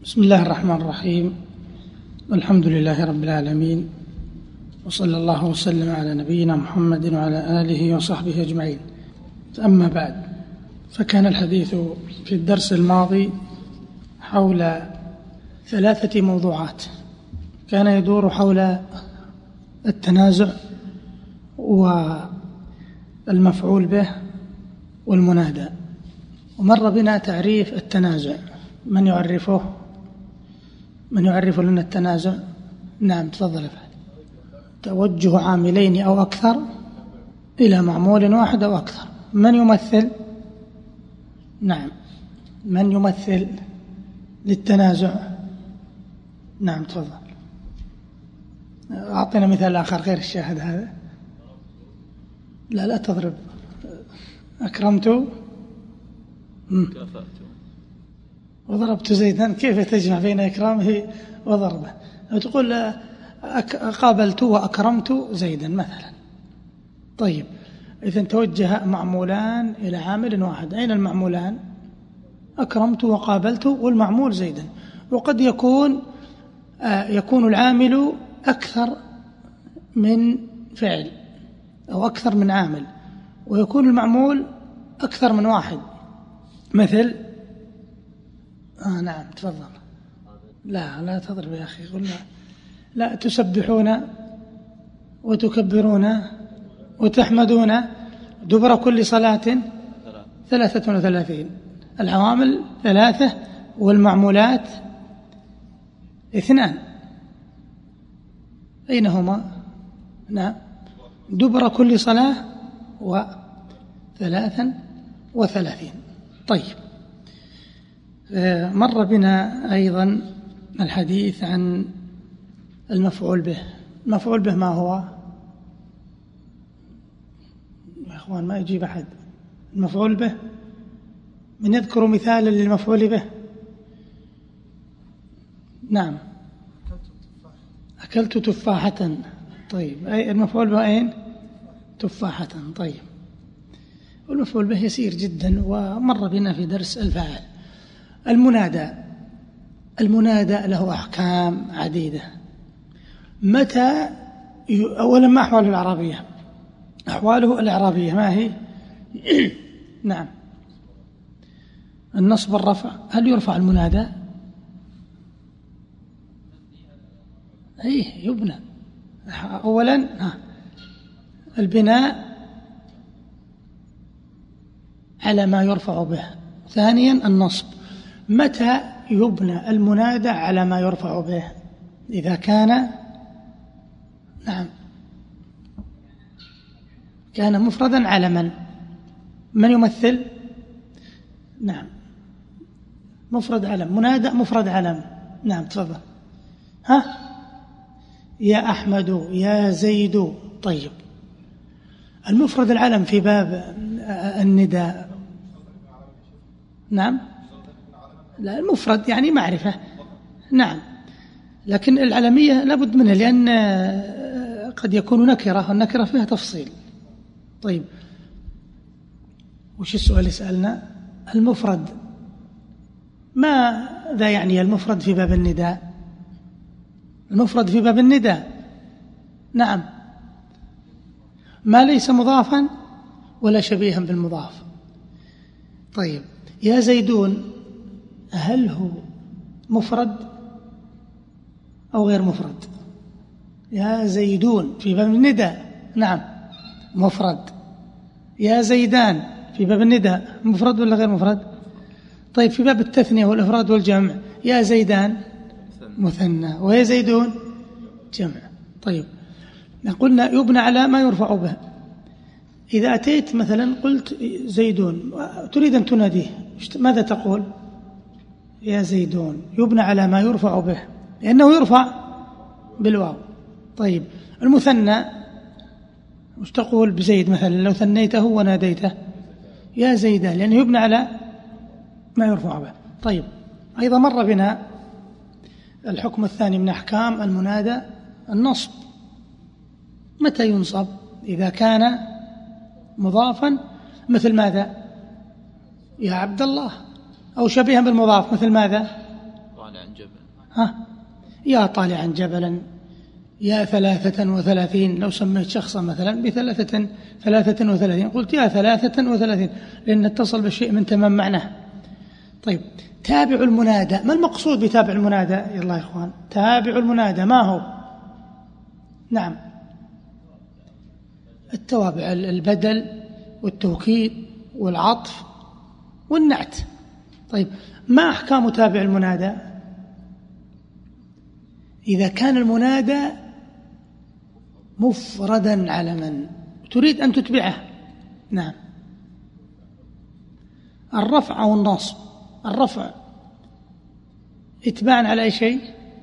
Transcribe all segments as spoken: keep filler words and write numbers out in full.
بسم الله الرحمن الرحيم. الحمد لله رب العالمين، وصلى الله وسلم على نبينا محمد وعلى آله وصحبه أجمعين. أما بعد، فكان الحديث في الدرس الماضي حول ثلاثة موضوعات، كان يدور حول التنازع والمفعول به والمنادى. ومر بنا تعريف التنازع. من يعرفه؟ من يعرف لنا التنازع؟ نعم، تفضل. توجه عاملين أو أكثر إلى معمول واحد أو أكثر. من يمثل؟ نعم، من يمثل للتنازع؟ نعم، تفضل. أعطينا مثال آخر غير الشاهد هذا. لا لا تضرب. أكرمت وضربت زيدا. كيف تجمع بين إكرامه وضربه؟ لو تقول قابلت وأكرمت زيدا مثلا. طيب، إذن توجه معمولان إلى عامل واحد. أين المعمولان؟ أكرمت وقابلت، والمعمول زيدا. وقد يكون آه يكون العامل أكثر من فعل أو أكثر من عامل، ويكون المعمول أكثر من واحد. مثل آه نعم، تفضل. لا لا تضرب يا أخي. قلنا لا تسبحون وتكبرون وتحمدون دبر كل صلاة ثلاثة وثلاثين. العوامل ثلاثة والمعمولات اثنان. أين هما؟ نعم، دبر كل صلاة وثلاثا وثلاثين. طيب، مر بنا أيضا الحديث عن المفعول به. المفعول به ما هو؟ يا أخوان ما يجيب أحد. المفعول به، من يذكر مثالا للمفعول به؟ نعم، أكلت تفاحة. طيب، أي المفعول به أين؟ تفاحة. طيب، والمفعول به يسير جدا، ومر بنا في درس الفاعل. المنادى. المنادى له أحكام عديدة. متى ي... أولا، ما أحواله العربية؟ أحواله الإعرابية ما هي؟ نعم، النصب والرفع. هل يرفع المنادى؟ أيه، يبنى. أولا ها. البناء على ما يرفع به. ثانيا النصب. متى يبنى المنادى على ما يرفع به؟ إذا كان نعم كان مفردا علما. من يمثل؟ نعم، مفرد علم. منادى مفرد علم. نعم، تفضل. ها، يا أحمد، يا زيد. طيب، المفرد العلم في باب النداء. نعم، لا، المفرد يعني معرفة. نعم، لكن العلمية لابد منها، لأن قد يكون نكرة، والنكرة فيها تفصيل. طيب، وش السؤال يسألنا؟ المفرد ماذا يعني؟ المفرد في باب النداء. المفرد في باب النداء نعم، ما ليس مضافا ولا شبيها بالمضاف. طيب، يا زيدون، هل هو مفرد أو غير مفرد؟ يا زيدون في باب النداء نعم مفرد. يا زيدان في باب النداء مفرد ولا غير مفرد؟ طيب، في باب التثنية والإفراد والجمع، يا زيدان مثنى ويا زيدون جمع. طيب، قلنا يبنى على ما يرفع به. إذا أتيت مثلا قلت زيدون، تريد أن تناديه، ماذا تقول؟ يا زيدون. يبنى على ما يرفع به، لأنه يرفع بالواو. طيب، المثنى مش تقول بزيد مثلا لو ثنيته وناديته؟ يا زيدان، لأنه يبنى على ما يرفع به. طيب، أيضا مر بنا الحكم الثاني من أحكام المنادى النصب. متى ينصب؟ إذا كان مضافا، مثل ماذا؟ يا عبد الله. أو شبيها بالمضاف، مثل ماذا؟ ها، يا طالعا جبلا، يا ثلاثة وثلاثين. لو سميت شخصا مثلا بثلاثة ثلاثة وثلاثين قلت يا ثلاثة وثلاثين، لأن اتصل بالشيء من تمام معناه. طيب، تابع المنادى، ما المقصود بتابع المنادى؟ يلا يا إخوان، تابع المنادى ما هو؟ نعم، التوابع، البدل والتوكيد والعطف والنعت. طيب، ما أحكام تابع المنادى؟ إذا كان المنادى مفردا علما تريد أن تتبعه، نعم، الرفع أو النصب. الرفع اتباعا على أي شيء؟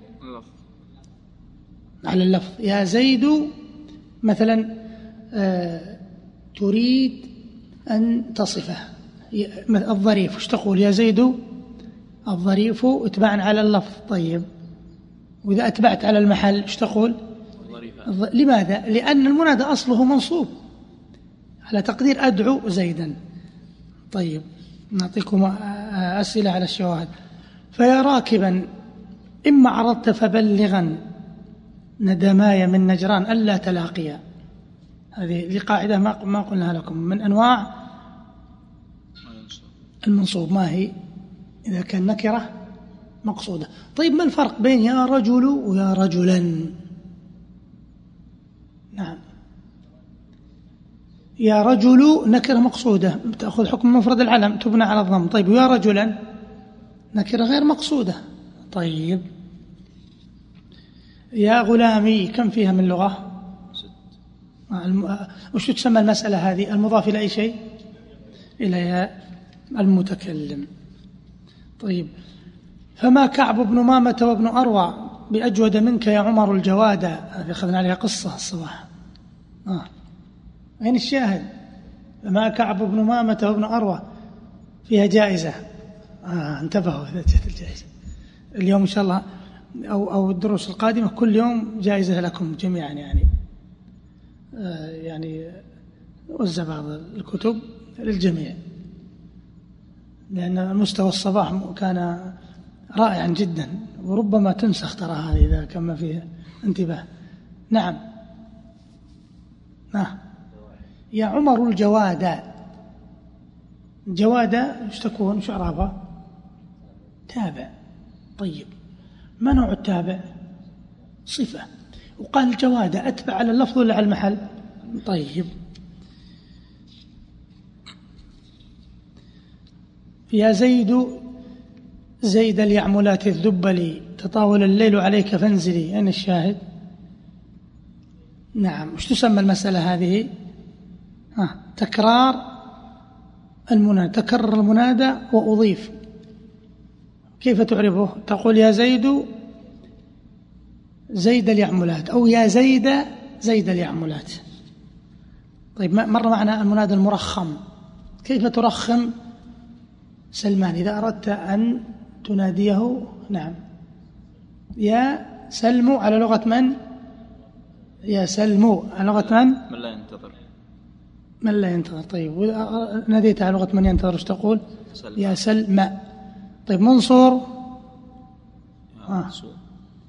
على اللفظ. يا زيد مثلا آه تريد أن تصفه الظريف، وش تقول؟ يا زيد الظريف، اتباعا على اللفظ. طيب، وإذا أتبعت على المحل وش تقول؟ الظ... لماذا؟ لأن المنادى أصله منصوب على تقدير أدعو زيدا. طيب، نعطيكم أسئلة على الشواهد. فيا راكبا إما عرضت فبلغا ندماي من نجران ألا تلاقيا. هذه قاعدة ما قلناها لكم من أنواع المنصوب. ما هي؟ إذا كان نكرة مقصودة. طيب، ما الفرق بين يا رجل ويا رجلا؟ نعم، يا رجل نكرة مقصودة تأخذ حكم مفرد العلم تبنى على الضم. طيب، ويا رجلا نكرة غير مقصودة. طيب، يا غلامي كم فيها من لغة؟ وش تسمى المسألة هذه؟ المضاف إلى أي شيء؟ إلى المتكلم. طيب، فما كعب بن مامة وابن أروى بأجود منك يا عمر الجواد. هذه أخذنا عليها قصة الصباح. آه. أين الشاهد؟ فما كعب بن مامة وابن أروى فيها جائزة. آه انتبهوا إذا جاءت الجائزة اليوم إن شاء الله، أو أو الدروس القادمة كل يوم جائزة لكم جميعا. يعني آه يعني وزع بعض الكتب للجميع، لأن مستوى الصباح كان رائعا جدا، وربما تنسخ ترى هذه إذا كان ما فيها انتباه. نعم، نعم، يا عمر الجواد. جوادة ايش تكون؟ ايش اعرابها؟ تابع. طيب، ما نوع التابع؟ صفة. وقال الجوادة أتبع على اللفظ ولا على المحل؟ طيب، يا زيد زيد اليعملات الذب لي تطاول الليل عليك فانزلي. أين الشاهد؟ نعم، وش تسمى المسألة هذه؟ ها، تكرار المنادى، تكرر المنادى وأضيف. كيف تعرفه؟ تقول يا زيد زيد اليعملات، أو يا زيد زيد اليعملات. طيب، مر معنا المنادى المرخم. كيف ترخم سلمان إذا أردت أن تناديه؟ نعم، يا سلمو على لغة من؟ يا سلمو على لغة من؟ من لا ينتظر. من لا ينتظر. طيب، وإذا ناديت على لغة من ينتظر ايش تقول؟ سلم. يا سلمى. طيب، منصور؟ يا منصور. آه.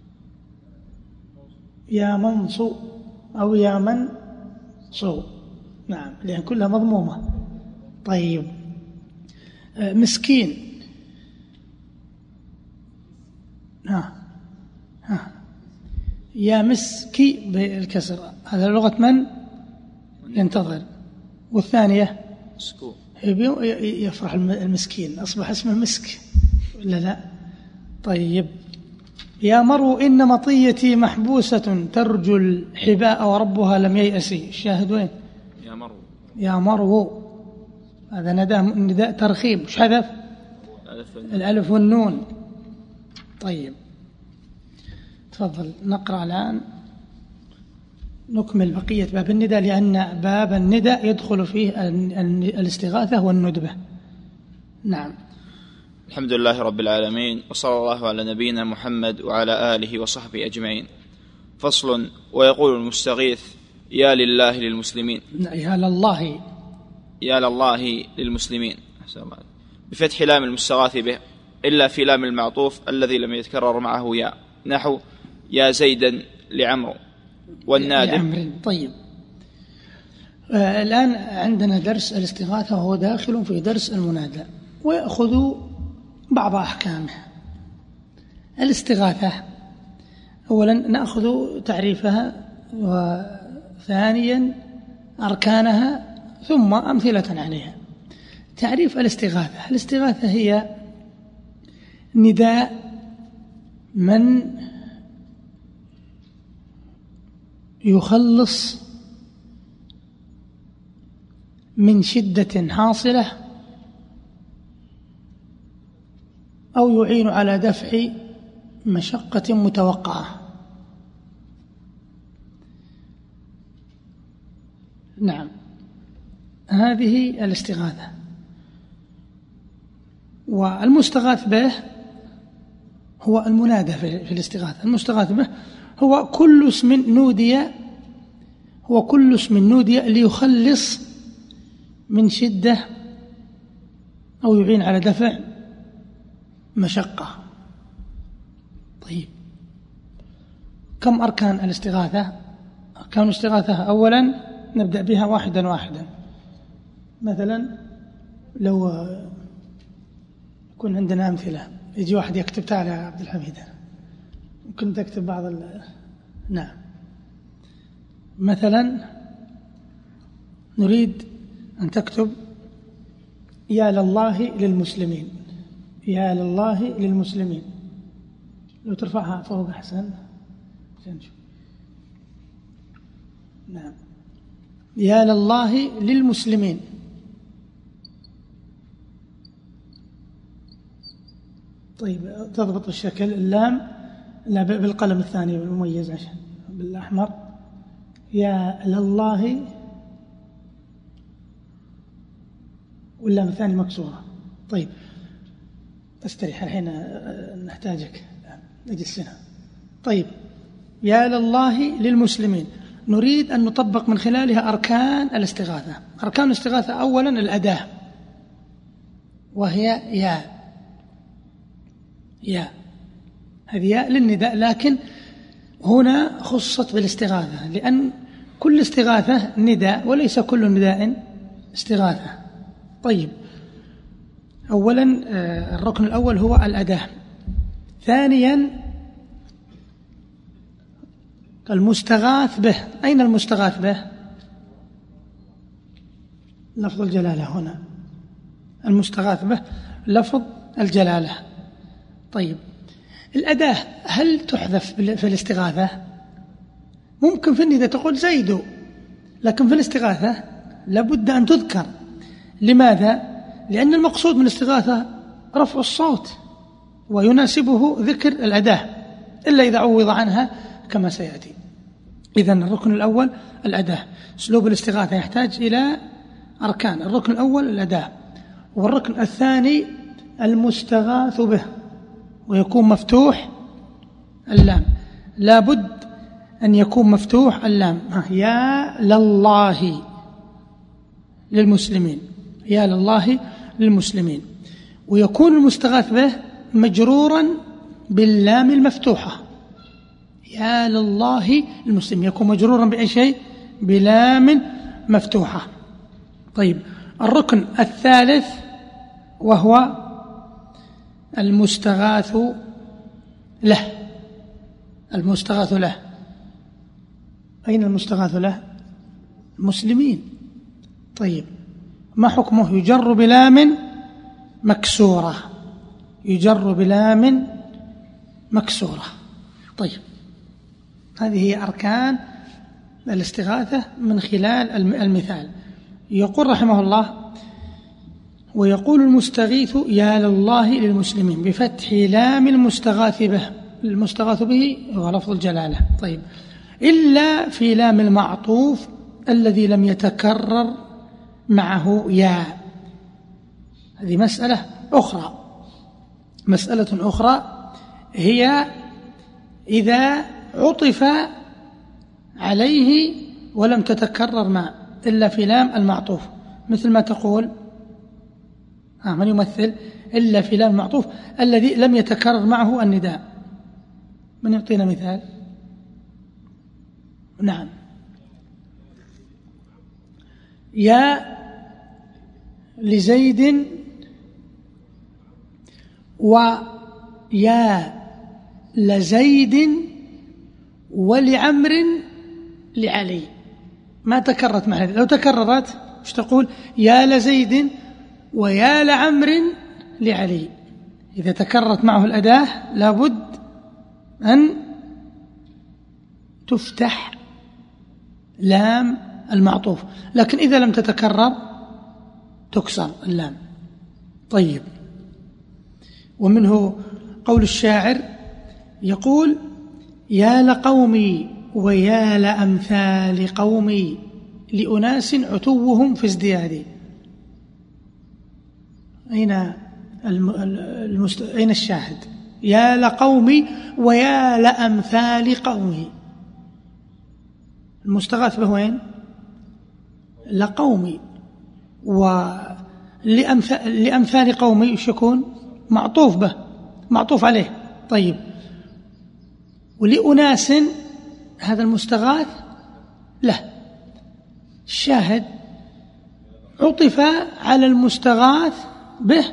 يا منصور أو يا من صو. نعم، لأن كلها مضمومة. طيب، آه مسكين. ها ها يا مسكي بالكسر، هذا لغة من ينتظر. والثانية مسكو، يفرح المسكين، أصبح اسمه مسك ولا لا؟ طيب، يا مرو إن مطيتي محبوسة ترجو الحباء وربها لم ييأسي. الشاهد وين؟ يا مرو. يا مرو هذا نداء نداء ترخيب. وش حذف؟ الألف والنون. طيب، تفضل نقرأ الآن نكمل بقية باب النداء، لأن باب النداء يدخل فيه الاستغاثة والندبة. نعم. الحمد لله رب العالمين، وصلى الله على نبينا محمد وعلى آله وصحبه أجمعين. فصل. ويقول المستغيث يا لله للمسلمين. يا لله يا لله للمسلمين بفتح لام المستغاث به إلا في لام المعطوف الذي لم يتكرر معه يا، نحو يا زيدا لعمرو والنادم. طيب آه الآن عندنا درس الاستغاثة وهو داخل في درس المنادى، ويأخذ بعض أحكامه. الاستغاثة أولا نأخذ تعريفها، وثانيا أركانها، ثم أمثلة عليها. تعريف الاستغاثة: الاستغاثة هي نداء من يخلص من شدة حاصلة أو يعين على دفع مشقة متوقعة. نعم، هذه الاستغاثة. والمستغاث به هو المنادى في الاستغاثة. المستغاث به هو كل اسم نودي هو كل اسم نودي ليخلص من شدة أو يعين على دفع مشقة. طيب، كم أركان الاستغاثة؟ أركان الاستغاثة أولا نبدأ بها واحدا واحدا. مثلا لو يكون عندنا أمثلة، يجي واحد يكتب: تعال يا عبد الحميد ممكن تكتب بعض ال... نعم، مثلا نريد أن تكتب يا لله للمسلمين، يا لله للمسلمين. لو ترفعها فوق أحسن. نعم، يا لله للمسلمين. طيب، تضبط الشكل. اللام لا بالقلم الثاني المميز عشان بالأحمر. يا لله، واللام الثاني مكسورة. طيب، استريح الحين نحتاجك، نجلس هنا. طيب، يا لله للمسلمين نريد أن نطبق من خلالها أركان الاستغاثة. أركان الاستغاثة أولا الأداة، وهي يا يا هذه يا للنداء، لكن هنا خصت بالاستغاثة لأن كل استغاثة نداء وليس كل نداء استغاثة. طيب، أولا الركن الأول هو الأداة. ثانيا المستغاث به. أين المستغاث به؟ لفظ الجلالة هنا. المستغاث به لفظ الجلالة. طيب، الأداة هل تحذف في الاستغاثة؟ ممكن في النداء تقول زيد، لكن في الاستغاثة لابد أن تذكر. لماذا؟ لأن المقصود من الاستغاثة رفع الصوت، ويناسبه ذكر الأداة إلا إذا عوض عنها كما سيأتي. إذن الركن الأول الأداة. أسلوب الاستغاثة يحتاج إلى أركان. الركن الأول الأداة، والركن الثاني المستغاث به، ويكون مفتوح اللام. لابد أن يكون مفتوح اللام. يا لله للمسلمين، يا لله للمسلمين. ويكون المستغاث به مجرورا باللام المفتوحة. يا لله للمسلمين يكون مجرورا بأي شيء؟ بلام مفتوحة. طيب، الركن الثالث وهو المستغاث له. المستغاث له، أين المستغاث له؟ المسلمين. طيب، ما حكمه؟ يجر بلام مكسورة، يجر بلام مكسورة. طيب، هذه هي أركان الاستغاثة من خلال المثال. يقول رحمه الله: ويقول المستغيث يا لله للمسلمين بفتح لام المستغاث به. المستغاث به هو لفظ الجلالة. طيب، إلا في لام المعطوف الذي لم يتكرر معه يا. هذه مسألة أخرى. مسألة أخرى هي إذا عطف عليه ولم تتكرر مع إلا في لام المعطوف، مثل ما تقول آه من يمثل إلا في لام المعطوف الذي لم يتكرر معه النداء. من يعطينا مثال؟ نعم. يا لزيد ويا لزيد ولعمر لعلي، ما تكررت معها. لو تكررت مش تقول يا لزيد ويا لعمر لعلي. إذا تكررت معه الأداة لابد أن تفتح لام المعطوف، لكن إذا لم تتكرر تكسر اللام. طيب، ومنه قول الشاعر يقول يا لقومي ويا لأمثال قومي لأناس عتوهم في ازدياد. أين المست... أين الشاهد؟ يا لقومي ويا لأمثال قومي، المستغاث به وين؟ لقومي. ولأمثال لأمثال قومي ايش يكون؟ معطوف به، معطوف عليه. طيب، ولأناس هذا المستغاث له الشاهد عطف على المستغاث به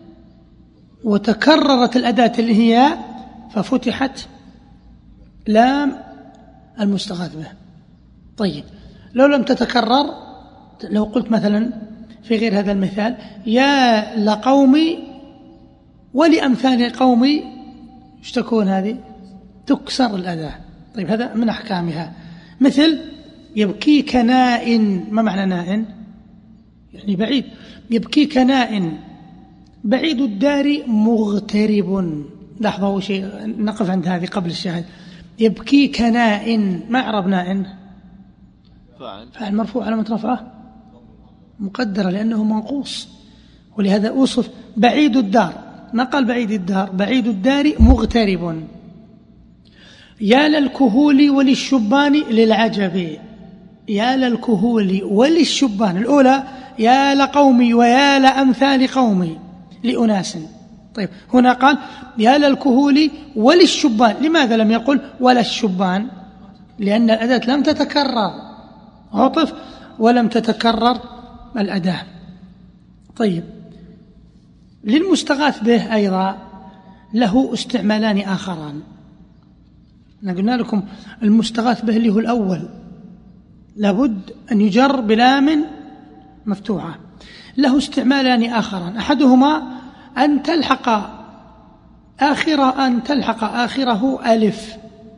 وتكررت الأداة اللي هي ففتحت لام المستغاث به. طيب، لو لم تتكرر، لو قلت مثلا في غير هذا المثال يا لقومي ولأمثال قومي، ايش تكون هذه؟ تكسر الأداة. طيب، هذا من أحكامها. مثل يبكيك نائن، ما معنى نائن؟ يعني بعيد. يبكيك نائن بعيد الدار مغترب. لاحظوا شيء، نقف عند هذه قبل الشاهد. يبكيك نائن، ما أعرب نائن؟ فاعل فاعل مرفوع علامة رفعه مقدرة لأنه منقوص، ولهذا أوصف بعيد الدار، ما قال بعيد الدار، بعيد الدار مغترب. يا للكهول وللشبان للعجب. يا للكهول وللشبان، الأولى يا لقومي ويا لأمثال قومي لأناس. طيب، هنا قال يا للكهول وللشبان. لماذا لم يقل ولا الشبان؟ لأن الأداة لم تتكرر، عطف ولم تتكرر الأداة. طيب، للمستغاث به أيضا له استعمالان آخران. قلنا لكم المستغاث به اللي هو الأول لابد أن يجر بلام مفتوحة. له استعمالان آخران، أحدهما أن تلحق آخر أن تلحق آخره ألف،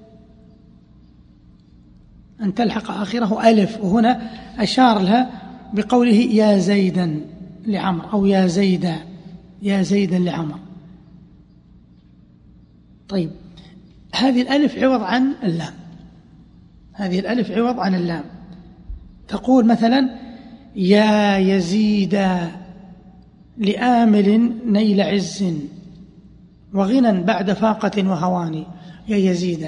أن تلحق آخره ألف، وهنا أشار لها بقوله يا زيدا لعمر، أو يا زيدا يا زيدا لعمر. طيب، هذه الألف عوض عن اللام، هذه الألف عوض عن اللام. تقول مثلا يا يزيد لآمل نيل عز وغنى بعد فاقة وهوان. يا يزيد،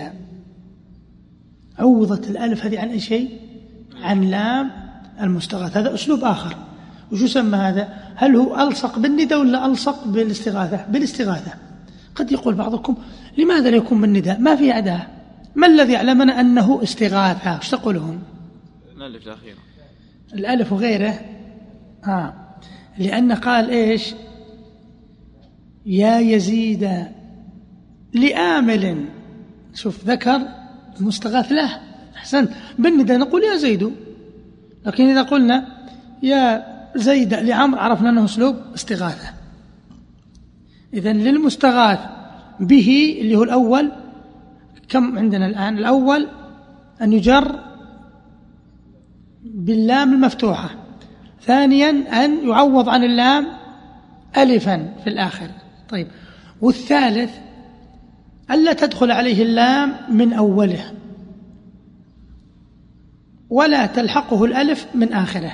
عوضت الألف هذه عن أي شيء؟ عن لام المستغاث. هذا أسلوب آخر. وشو سمى هذا؟ هل هو ألصق بالنداء ولا ألصق بالاستغاثة؟ بالاستغاثة. قد يقول بعضكم لماذا لا يكون بالنداء؟ ما في أداة، ما الذي يعلمنا أنه استغاثة؟ ايش تقولون؟ الألف الأخيرة، الألف وغيره. آه. لأن قال إيش؟ يا يزيد لآمل. شوف، ذكر المستغاث له. أحسنت. بالنداء نقول يا زيد، لكن إذا قلنا يا زيد لعمر عرفنا أنه أسلوب استغاثة. إذن للمستغاث به اللي هو الأول كم عندنا الآن؟ الأول أن يجر باللام المفتوحة، ثانيا أن يعوض عن اللام ألفا في الآخر. طيب، والثالث ألا تدخل عليه اللام من أوله ولا تلحقه الألف من آخره.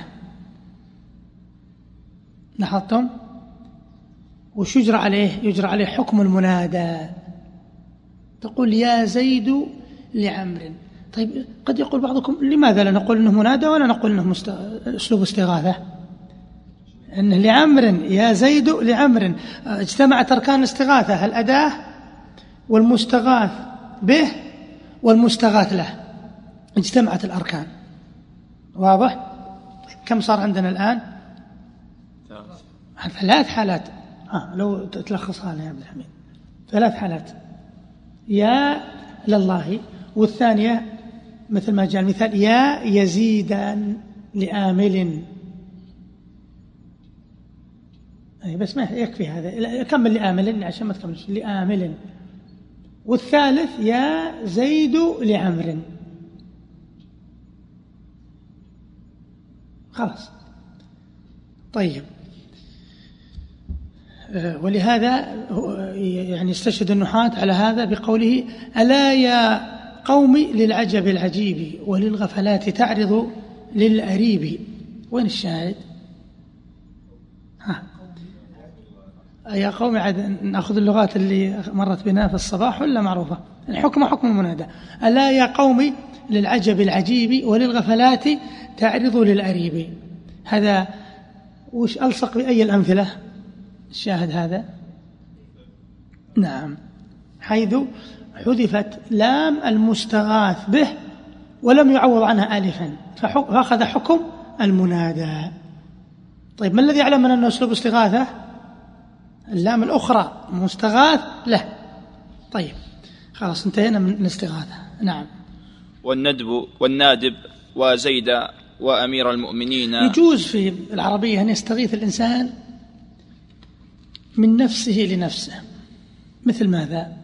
لاحظتم؟ وش يجرى عليه؟ يجرى عليه حكم المنادى. تقول يا زيد لعمر. طيب، قد يقول بعضكم لماذا لا نقول إنه منادى ولا نقول إنه مست... أسلوب استغاثة؟ إنه لعمر يا زيد لعمر. اجتمعت أركان الاستغاثة: الأداة والمستغاث به والمستغاث له، اجتمعت الأركان. واضح؟ كم صار عندنا الآن؟ ثلاث حالات. ها لو تلخصها لنا يا عبد الحميد. ثلاث حالات: يا لله، والثانية مثل ما جاء المثال يا يزيدا لآمل. بس ما يكفي هذا، كمل لآمل عشان ما تكملش لآمل. والثالث يا زيد لعمر. خلاص. طيب، ولهذا يعني استشهد النحاة على هذا بقوله: ألا يا قوم للعجب العجيب وللغفلات تعرض للأريب. وين الشاهد؟ ها يا قوم، عاد نأخذ اللغات اللي مرت بنا في الصباح ولا معروفة؟ الحكم حكم المنادى. ألا يا قوم للعجب العجيب وللغفلات تعرض للأريب. هذا وش ألصق بأي الأمثلة؟ الشاهد هذا. نعم، حيث حذفت لام المستغاث به ولم يعوض عنها ألفا فأخذ حكم المنادى. طيب، ما الذي يعلم أنه أسلوب استغاثة؟ اللام الأخرى مستغاث له. طيب خلاص انتهينا من الاستغاثة. نعم. والندب والنادب وزيد وأمير المؤمنين. يجوز في العربية أن يستغيث الإنسان من نفسه لنفسه. مثل ماذا؟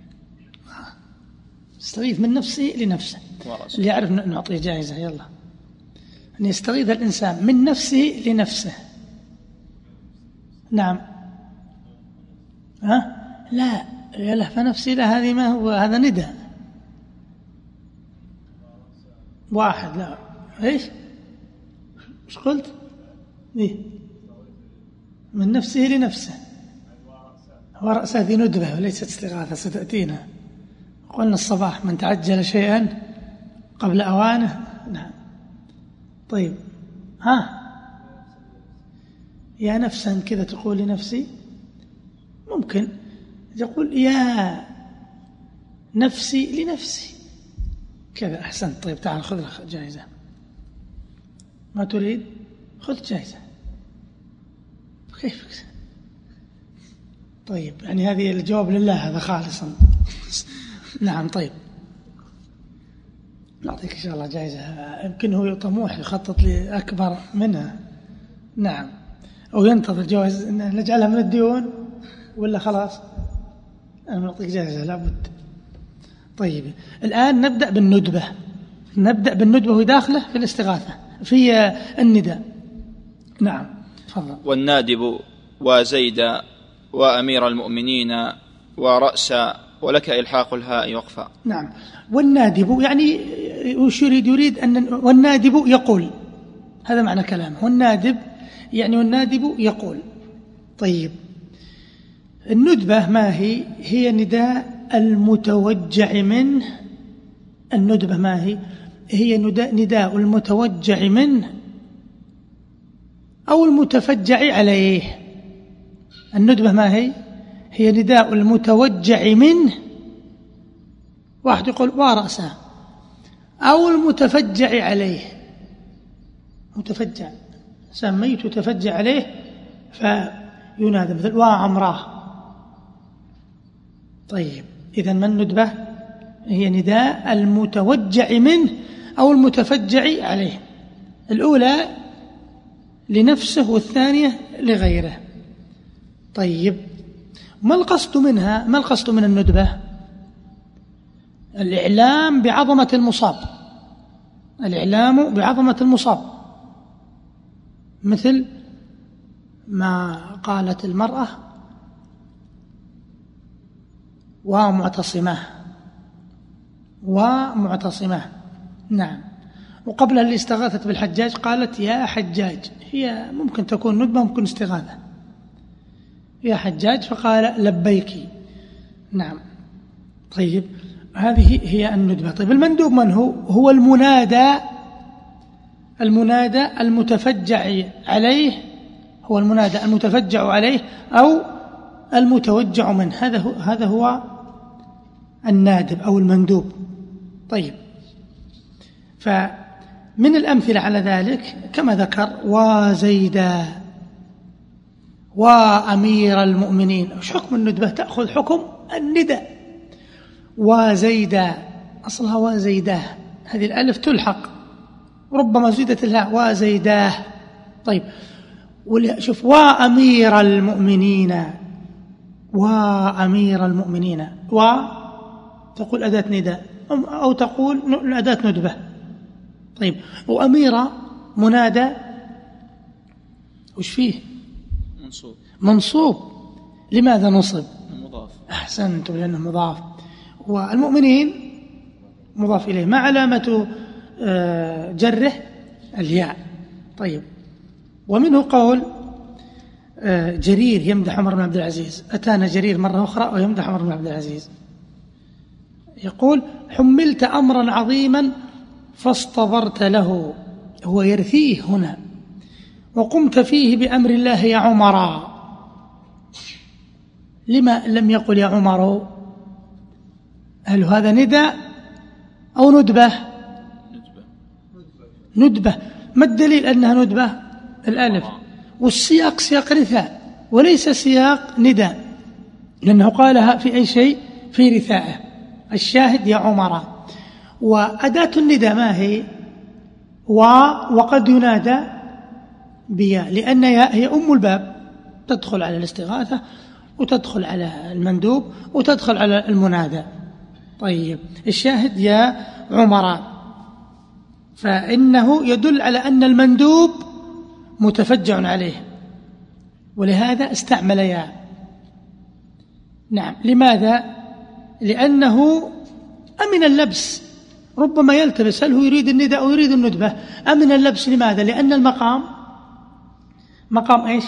يستغيث من نفسه لنفسه. اللي يعرف نعطيه جائزة. يلا، أن يستغيث الإنسان من نفسه لنفسه. نعم. ها؟ لا، يا لهف نفسي، لا، هذه ما هو، هذا ندى واحد. لا، ايش ايش قلت؟ إيه؟ من نفسه لنفسه. ورأس هذه ندبة وليست استغاثة، ستأتينا. قلنا الصباح: من تعجل شيئا قبل أوانه. نعم. طيب، ها يا نفسا كذا تقول لنفسي. ممكن تقول يا نفسي لنفسي كذا. أحسنت. طيب تعال خذ لك جائزة. ما تريد؟ خذ جائزة. كيف؟ طيب، يعني هذه الجواب لله، هذا خالصا. نعم. طيب، نعطيك إن شاء الله جائزة. يمكن هو طموح يخطط لأكبر منها. نعم. أو ينتظر جوائز نجعلها من الديون ولا خلاص؟ أنا نعطيك جائزة لابد. طيب، الآن نبدأ بالندبة. نبدأ بالندبة وهي داخله في الاستغاثة في النداء. نعم، تفضل. والنادب وزيد وأمير المؤمنين ورأس، ولك إلحاق الهاء وقفا. نعم. والنادب يعني وش يريد؟ يريد أن والنادب يقول، هذا معنى كلامه. والنادب يعني والنادب يقول. طيب، الندبة ما هي؟ هي نداء المتوجع منه. الندبة ما هي؟ هي نداء المتوجع منه أو المتفجع عليه. الندبة ما هي؟ هي نداء المتوجع منه، واحد يقول ورأسه، أو المتفجع عليه. متفجع، سميت تفجع عليه فينادى مثل وعمراه. طيب، إذن ما الندبة؟ هي نداء المتوجع منه أو المتفجع عليه. الأولى لنفسه والثانية لغيره. طيب، ما القصد منها؟ ما القصد من الندبة؟ الإعلام بعظمة المصاب. الإعلام بعظمة المصاب، مثل ما قالت المرأة ومعتصمة ومعتصمة. نعم. وقبلها اللي استغاثت بالحجاج قالت يا حجاج. هي ممكن تكون ندبة، ممكن استغاثة. يا حجاج فقال لبيك. نعم. طيب، هذه هي الندبة. طيب، المندوب من هو؟ هو المنادى. المنادى المتفجع عليه هو المنادى المتفجع عليه أو المتوجع منه، هذا هو, هذا هو النادب أو المندوب. طيب، فمن الأمثلة على ذلك كما ذكر وزيدا وأمير المؤمنين. وش حكم الندبة؟ تأخذ حكم النداء. وزيدا أصلها وزيداه، هذه الألف تلحق، ربما زيدت الهاء وزيداه. طيب، شوف وأمير المؤمنين، وأمير المؤمنين، وتقول أداة نداء أو تقول أداة ندبة. طيب، وأميرة منادى وش فيه؟ منصوب. منصوب. لماذا نصب؟ مضاف. أحسنتم، لأنه مضاف. والمؤمنين مضاف إليه. ما علامة جره؟ الياء. طيب، ومنه قول جرير يمدح عمر بن عبد العزيز. أتانا جرير مرة أخرى ويمدح عمر بن عبد العزيز، يقول حملت أمرا عظيما فاصطبرت له، هو يرثيه هنا، وقمت فيه بأمر الله يا عمر. لما لم يقل يا عمر؟ هل هذا نداء أو ندبة؟ ندبة. ما الدليل أنها ندبة؟ الألف، والسياق سياق رثاء وليس سياق نداء، لأنه قالها في أي شيء؟ في رثائه. الشاهد يا عمر. وأداة النداء ما هي؟ و وقد ينادى بياء، لأن ياء هي أم الباب، تدخل على الاستغاثة وتدخل على المندوب وتدخل على المنادى. طيب، الشاهد يا عمر، فإنه يدل على أن المندوب متفجع عليه، ولهذا استعمل يا. نعم، لماذا؟ لأنه أمن اللبس، ربما يلتبس هل هو يريد النداء أو يريد الندبة. أمن اللبس. لماذا؟ لأن المقام مقام إيش؟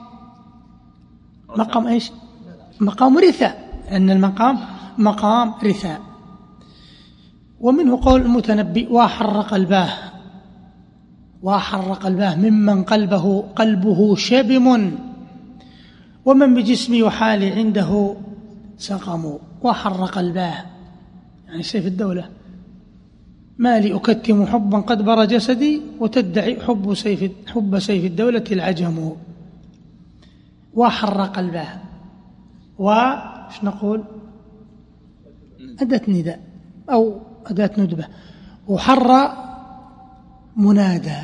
مقام إيش؟ مقام رثاء، أن المقام مقام رثاء. ومنه قول المتنبي وحر قلباه، وحر قلباه ممن قلبه قلبه شبم، ومن بجسمي وحالي عنده سقم. وحر قلباه يعني سيف الدولة. ما لي أكتم حبا قد بر جسدي، وتدعي حب سيف حب سيف الدولة العجم. وحر قلباه، وش نقول؟ أداة نداء أو أداة ندبة. وحر منادى،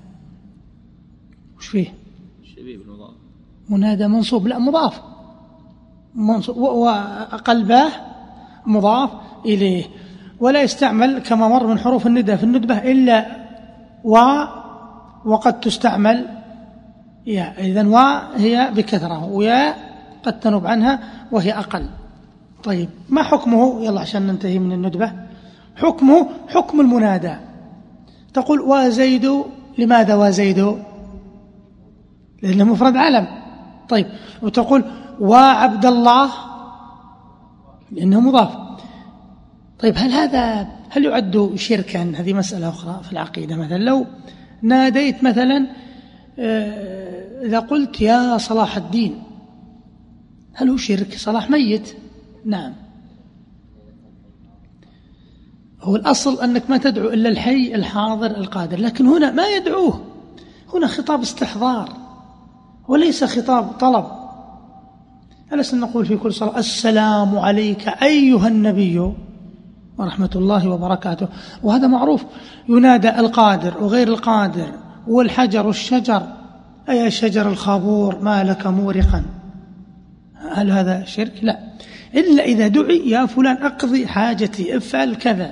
وش فيه؟ شبيه بالمضاف. منادى منصوب، لا مضاف. منصوب. وقلباه مضاف إليه، ولا يستعمل كما مر من حروف النداء في الندبة إلا و وقد تستعمل يا. إذن وهي بكثرة، ويا قد تنوب عنها وهي أقل. طيب، ما حكمه؟ يلا عشان ننتهي من الندبة. حكمه حكم المنادى. تقول وزيد. لماذا وزيد؟ لأنه مفرد علم. طيب، وتقول وعبد الله لأنه مضاف. طيب، هل هذا هل يعد شركا؟ هذه مسألة أخرى في العقيدة. مثلا لو ناديت مثلا إذا قلت يا صلاح الدين، هل هو شرك؟ صلاح ميت. نعم، هو الأصل أنك ما تدعو إلا الحي الحاضر القادر، لكن هنا ما يدعوه، هنا خطاب استحضار وليس خطاب طلب. ألسنا نقول في كل صلاة السلام عليك أيها النبي ورحمة الله وبركاته، وهذا معروف. ينادى القادر وغير القادر والحجر والشجر، أي شجر الخابور ما لك مورقا. هل هذا شرك؟ لا، إلا إذا دعي يا فلان أقضي حاجتي افعل كذا.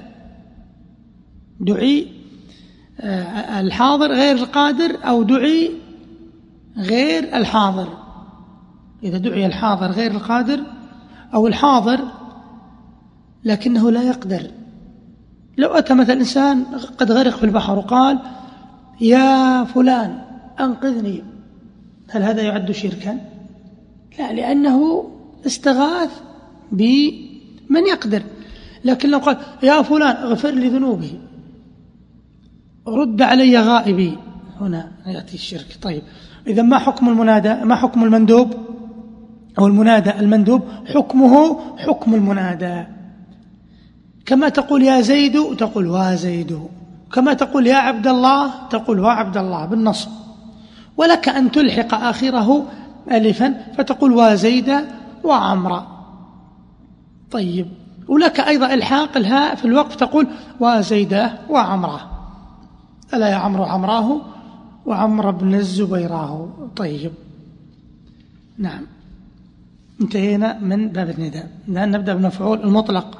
دعي الحاضر غير القادر أو دعي غير الحاضر. إذا دعي الحاضر غير القادر أو الحاضر لكنه لا يقدر. لو أتى مثل إنسان قد غرق في البحر وقال يا فلان أنقذني، هل هذا يعد شركا؟ لا، لأنه استغاث بمن يقدر. لكن لو قال يا فلان اغفر لي ذنوبي، رد علي غائبي، هنا يأتي الشرك. طيب، إذا ما حكم المنادى؟ ما حكم المندوب أو المنادى؟ المندوب حكمه حكم المنادى. كما تقول يا زيد تقول وزيد، كما تقول يا عبد الله تقول وعبد الله بالنصب. ولك أن تلحق آخره ألفا فتقول وزيد وعمرا. طيب، ولك أيضا إلحاق الهاء في الوقف تقول وزيد وعمرا، ألا يا عمرو عمراه وعمر بن الزبيراه. طيب، نعم، انتهينا من باب النداء. الآن نبدأ بالمفعول المطلق.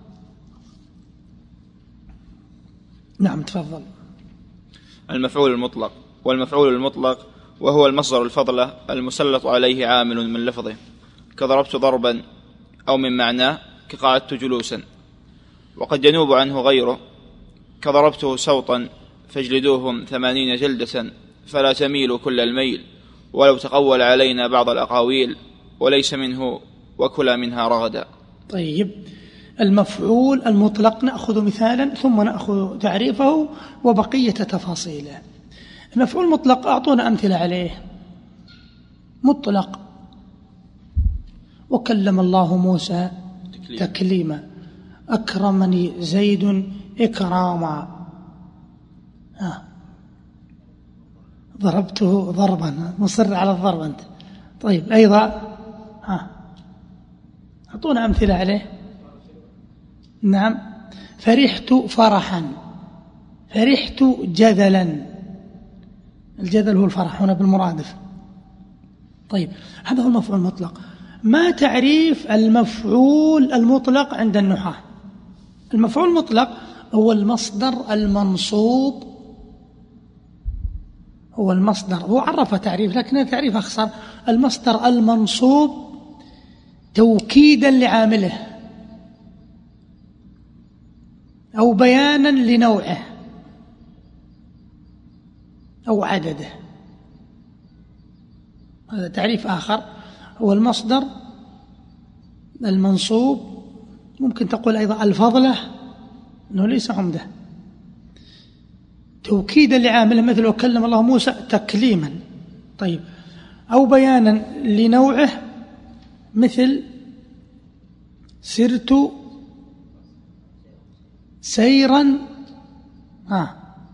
نعم، تفضل. المفعول المطلق. والمفعول المطلق وهو المصدر الفضلة المسلط عليه عامل من لفظه، كضربت ضربا، أو من معناه كقعدت جلوسا. وقد ينوب عنه غيره، كضربته سوطا فاجلدوهم ثمانين جلدة فلا تميلوا كل الميل، ولو تقول علينا بعض الأقاويل، وليس منه وكلا منها رغدا. طيب، المفعول المطلق نأخذ مثالا ثم نأخذ تعريفه وبقية تفاصيله. المفعول المطلق أعطونا أمثلة عليه. مطلق: وكلم الله موسى تكليما, تكليما. أكرمني زيد إكراما. آه. ضربته ضربا، مصر على الضرب أنت. طيب، أيضا آه. أعطونا أمثلة عليه. نعم، فرحت فرحا، فرحت جذلا. الجذل هو الفرح هنا بالمرادف. طيب، هذا هو المفعول المطلق. ما تعريف المفعول المطلق عند النحاة؟ المفعول المطلق هو المصدر المنصوب، هو المصدر، هو عرف تعريف لكن تعريف أخصر. المصدر المنصوب توكيدا لعامله أو بيانا لنوعه أو عدده. هذا تعريف آخر. هو المصدر المنصوب، ممكن تقول أيضا الفضلة، أنه ليس عمده، توكيدا لعامله، مثل وكلم الله موسى تكليما. طيب، أو بيانا لنوعه، مثل سرت سيرا آه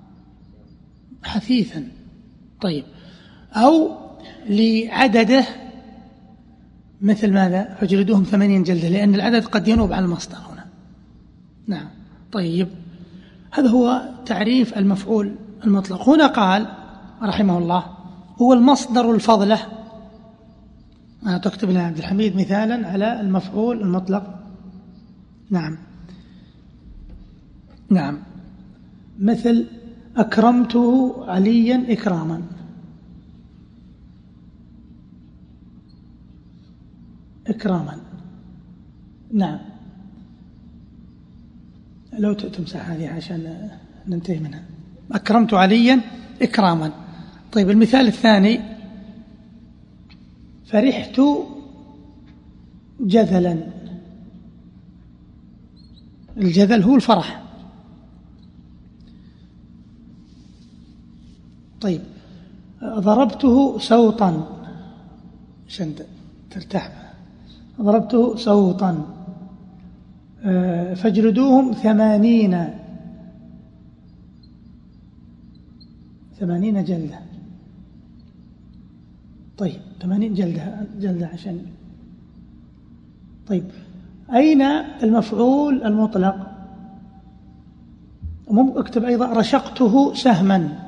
حثيثا. طيب، أو لعدده، مثل ماذا؟ فاجلدوهم ثمانين جلدة، لأن العدد قد ينوب عن المصدر هنا. نعم. طيب، هذا هو تعريف المفعول المطلق. هنا قال رحمه الله هو المصدر الفضلة. أنا تكتب لنا عبد الحميد مثالا على المفعول المطلق. نعم نعم مثل أكرمته عليا إكراما. إكراما. نعم، لو تمسح هذه عشان ننتهي منها. أكرمت عليا إكراما. طيب، المثال الثاني فرحت جذلا. الجذل هو الفرح. طيب، ضربته سوطا عشان ترتاح. ضربته سوطا فاجلدوهم ثمانين ثمانين جلدة. طيب، ثمانين جلدة جلدة عشان. طيب، أين المفعول المطلق؟ ممكن أكتب أيضا رشقته سهما.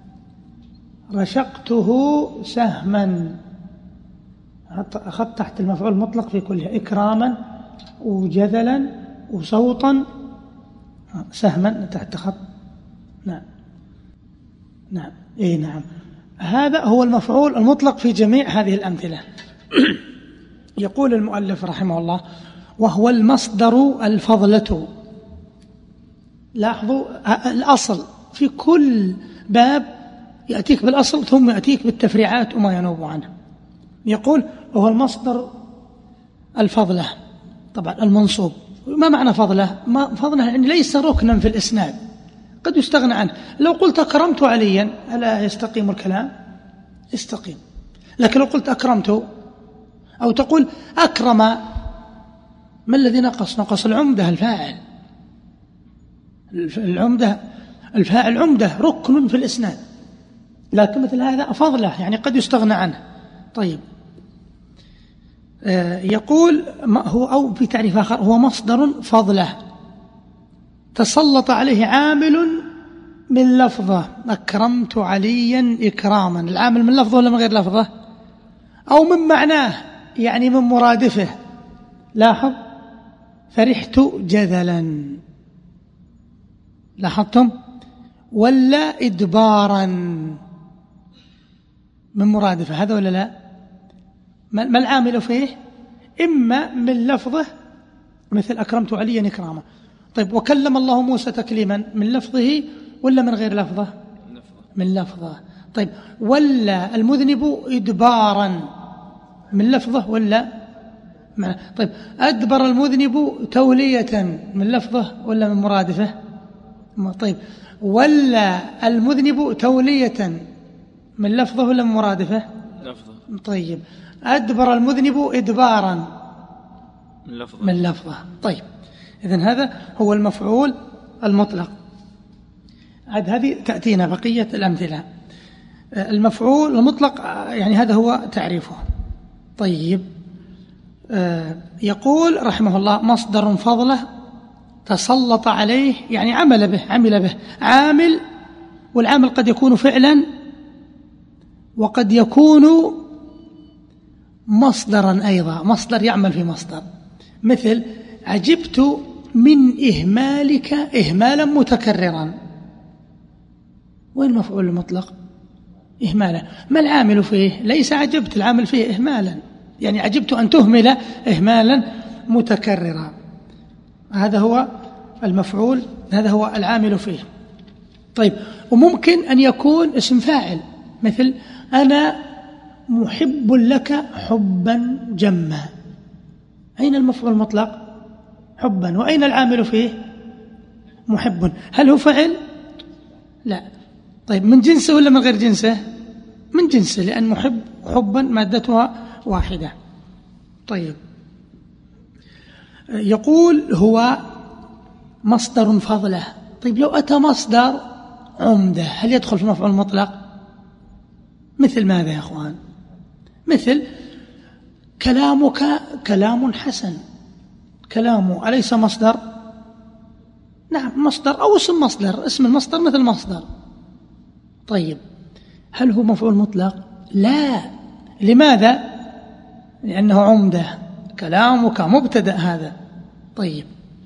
رشقته سهما، أخذت تحت المفعول المطلق في كلها، إكراما وجذلا وصوتا سهما تحت خط. نعم نعم إيه نعم هذا هو المفعول المطلق في جميع هذه الأمثلة. يقول المؤلف رحمه الله وهو المصدر الفضلة. لاحظوا الأصل في كل باب يأتيك بالأصل ثم يأتيك بالتفريعات وما ينوب عنه. يقول وهو المصدر الفضلة، طبعا المنصوب. ما معنى فضلة؟ ما فضلة يعني ليس ركنا في الإسناد، قد يستغنى عنه. لو قلت أكرمت عليا ألا يستقيم الكلام؟ استقيم. لكن لو قلت أكرمت أو تقول أكرم، ما الذي نقص؟ نقص العمدة الفاعل. العمدة الفاعل عمدة ركن في الإسناد، لكن مثل هذا فضله يعني قد يستغنى عنه. طيب آه يقول هو أو في تعريف آخر هو مصدر فضله تسلط عليه عامل من لفظه. أكرمت عليا إكراما، العامل من لفظه ولا من غير لفظه؟ أو من معناه يعني من مرادفه. لاحظ فرحت جذلا، لاحظتم؟ ولا إدبارا من مرادفه، هذا ولا لا؟ ما العامل فيه؟ إما من لفظه مثل أكرمت عليا إكراما. طيب وكلم الله موسى تكليما من لفظه ولا من غير لفظه؟ من لفظه. طيب ولا المذنب إدبارا من لفظه ولا معنى؟ طيب أدبر المذنب تولية من لفظه ولا من مرادفه؟ طيب ولا المذنب تولية من لفظه ولا من مرادفه؟ لفظه. طيب أدبر المذنب إدبارا من لفظه. من لفظه. طيب إذن هذا هو المفعول المطلق. عاد هذه تأتينا بقية الأمثلة. المفعول المطلق يعني هذا هو تعريفه. طيب يقول رحمه الله مصدر فضله تسلط عليه يعني عمل به عمل به عامل، والعامل قد يكون فعلا وقد يكون مصدرا أيضا، مصدر يعمل في مصدر. مثل عجبت من إهمالك إهمالا متكررا، وين المفعول المطلق؟ إهمالا. ما العامل فيه؟ ليس عجبت، العامل فيه إهمالا، يعني عجبت أن تهمل إهمالا متكررا. هذا هو المفعول، هذا هو العامل فيه. طيب وممكن أن يكون اسم فاعل، مثل أنا محب لك حبا جما. أين المفعول المطلق؟ حبا. وأين العامل فيه؟ محب. هل هو فعل؟ لا. طيب من جنسه ولا من غير جنسه؟ من جنسه، لأن محب حبا مادتها واحدة. طيب يقول هو مصدر فضله. طيب لو أتى مصدر عمدة هل يدخل في مفعول مطلق؟ مثل ماذا يا أخوان؟ مثل كلامك كلام حسن. كلامه أليس مصدر؟ نعم مصدر أو اسم مصدر، اسم المصدر مثل مصدر. طيب هل هو مفعول مطلق؟ لا. لماذا؟ لأنه عمدة. كلامك مبتدأ هذا. طيب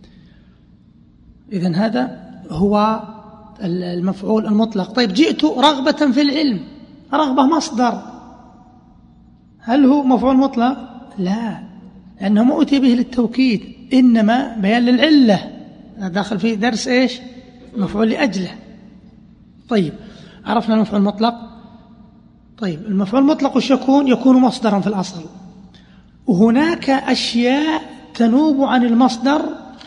إذن هذا هو المفعول المطلق. طيب جئت رغبة في العلم، رغبة مصدر، هل هو مفعول مطلق؟ لا، لأنه ما أتي به للتوكيد، إنما بيان للعلة، داخل في درس إيش؟ مفعول لأجله. طيب عرفنا المفعول المطلق. طيب المفعول المطلق وش يكون؟ يكون مصدرا في الأصل. وهناك أشياء تنوب عن المصدر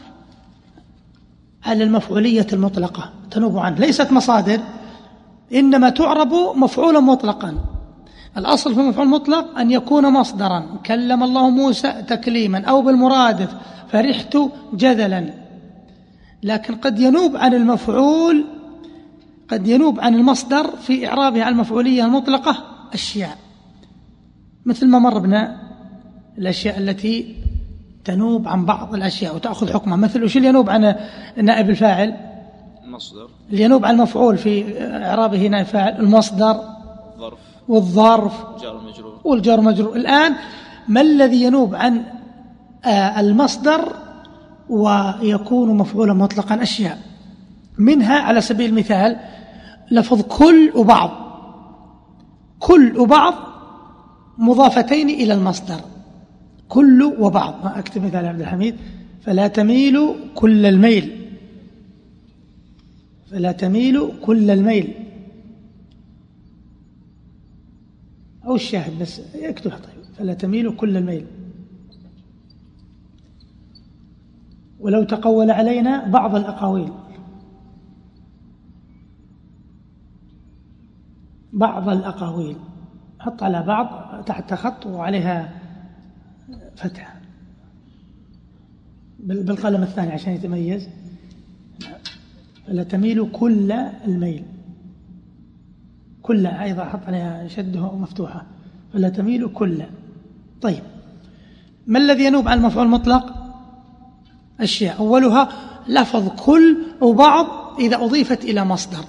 على المفعولية المطلقة، تنوب عنه، ليست مصادر، إنما تعرب مفعولا مطلقا. الأصل في المفعول المطلق أن يكون مصدرا، كلم الله موسى تكليما، أو بالمرادف فرحت جذلا. لكن قد ينوب عن المفعول، قد ينوب عن المصدر في إعرابه على المفعولية المطلقة أشياء، مثل ما مر بنا الأشياء التي تنوب عن بعض الأشياء وتأخذ حكمها. مثل وش اللي ينوب عن نائب الفاعل؟ المصدر. اللي ينوب عن المفعول في إعرابه نائب فاعل المصدر، ظرف والظرف جار مجرور والجار مجرور. الآن ما الذي ينوب عن المصدر ويكون مفعولا مطلقا؟ أشياء منها على سبيل المثال لفظ كل وبعض. كل وبعض مضافتين إلى المصدر، كل وبعض. ما أكتب مثال عبد الحميد: فلا تميلوا كل الميل، فلا تميلوا كل الميل، أو الشاهد بس اكتب. طيب فلا تميلوا كل الميل. ولو تقول علينا بعض الأقاويل، بعض الأقاويل حط على بعض تحت خط وعليها فتحة بالقلم الثاني عشان يتميز. فلا تميل كل الميل، كل أيضا حط عليها شده مفتوحة، فلا تميل كل. طيب ما الذي ينوب عن المفعول المطلق؟ أشياء، أولها لفظ كل وبعض إذا أضيفت إلى مصدر.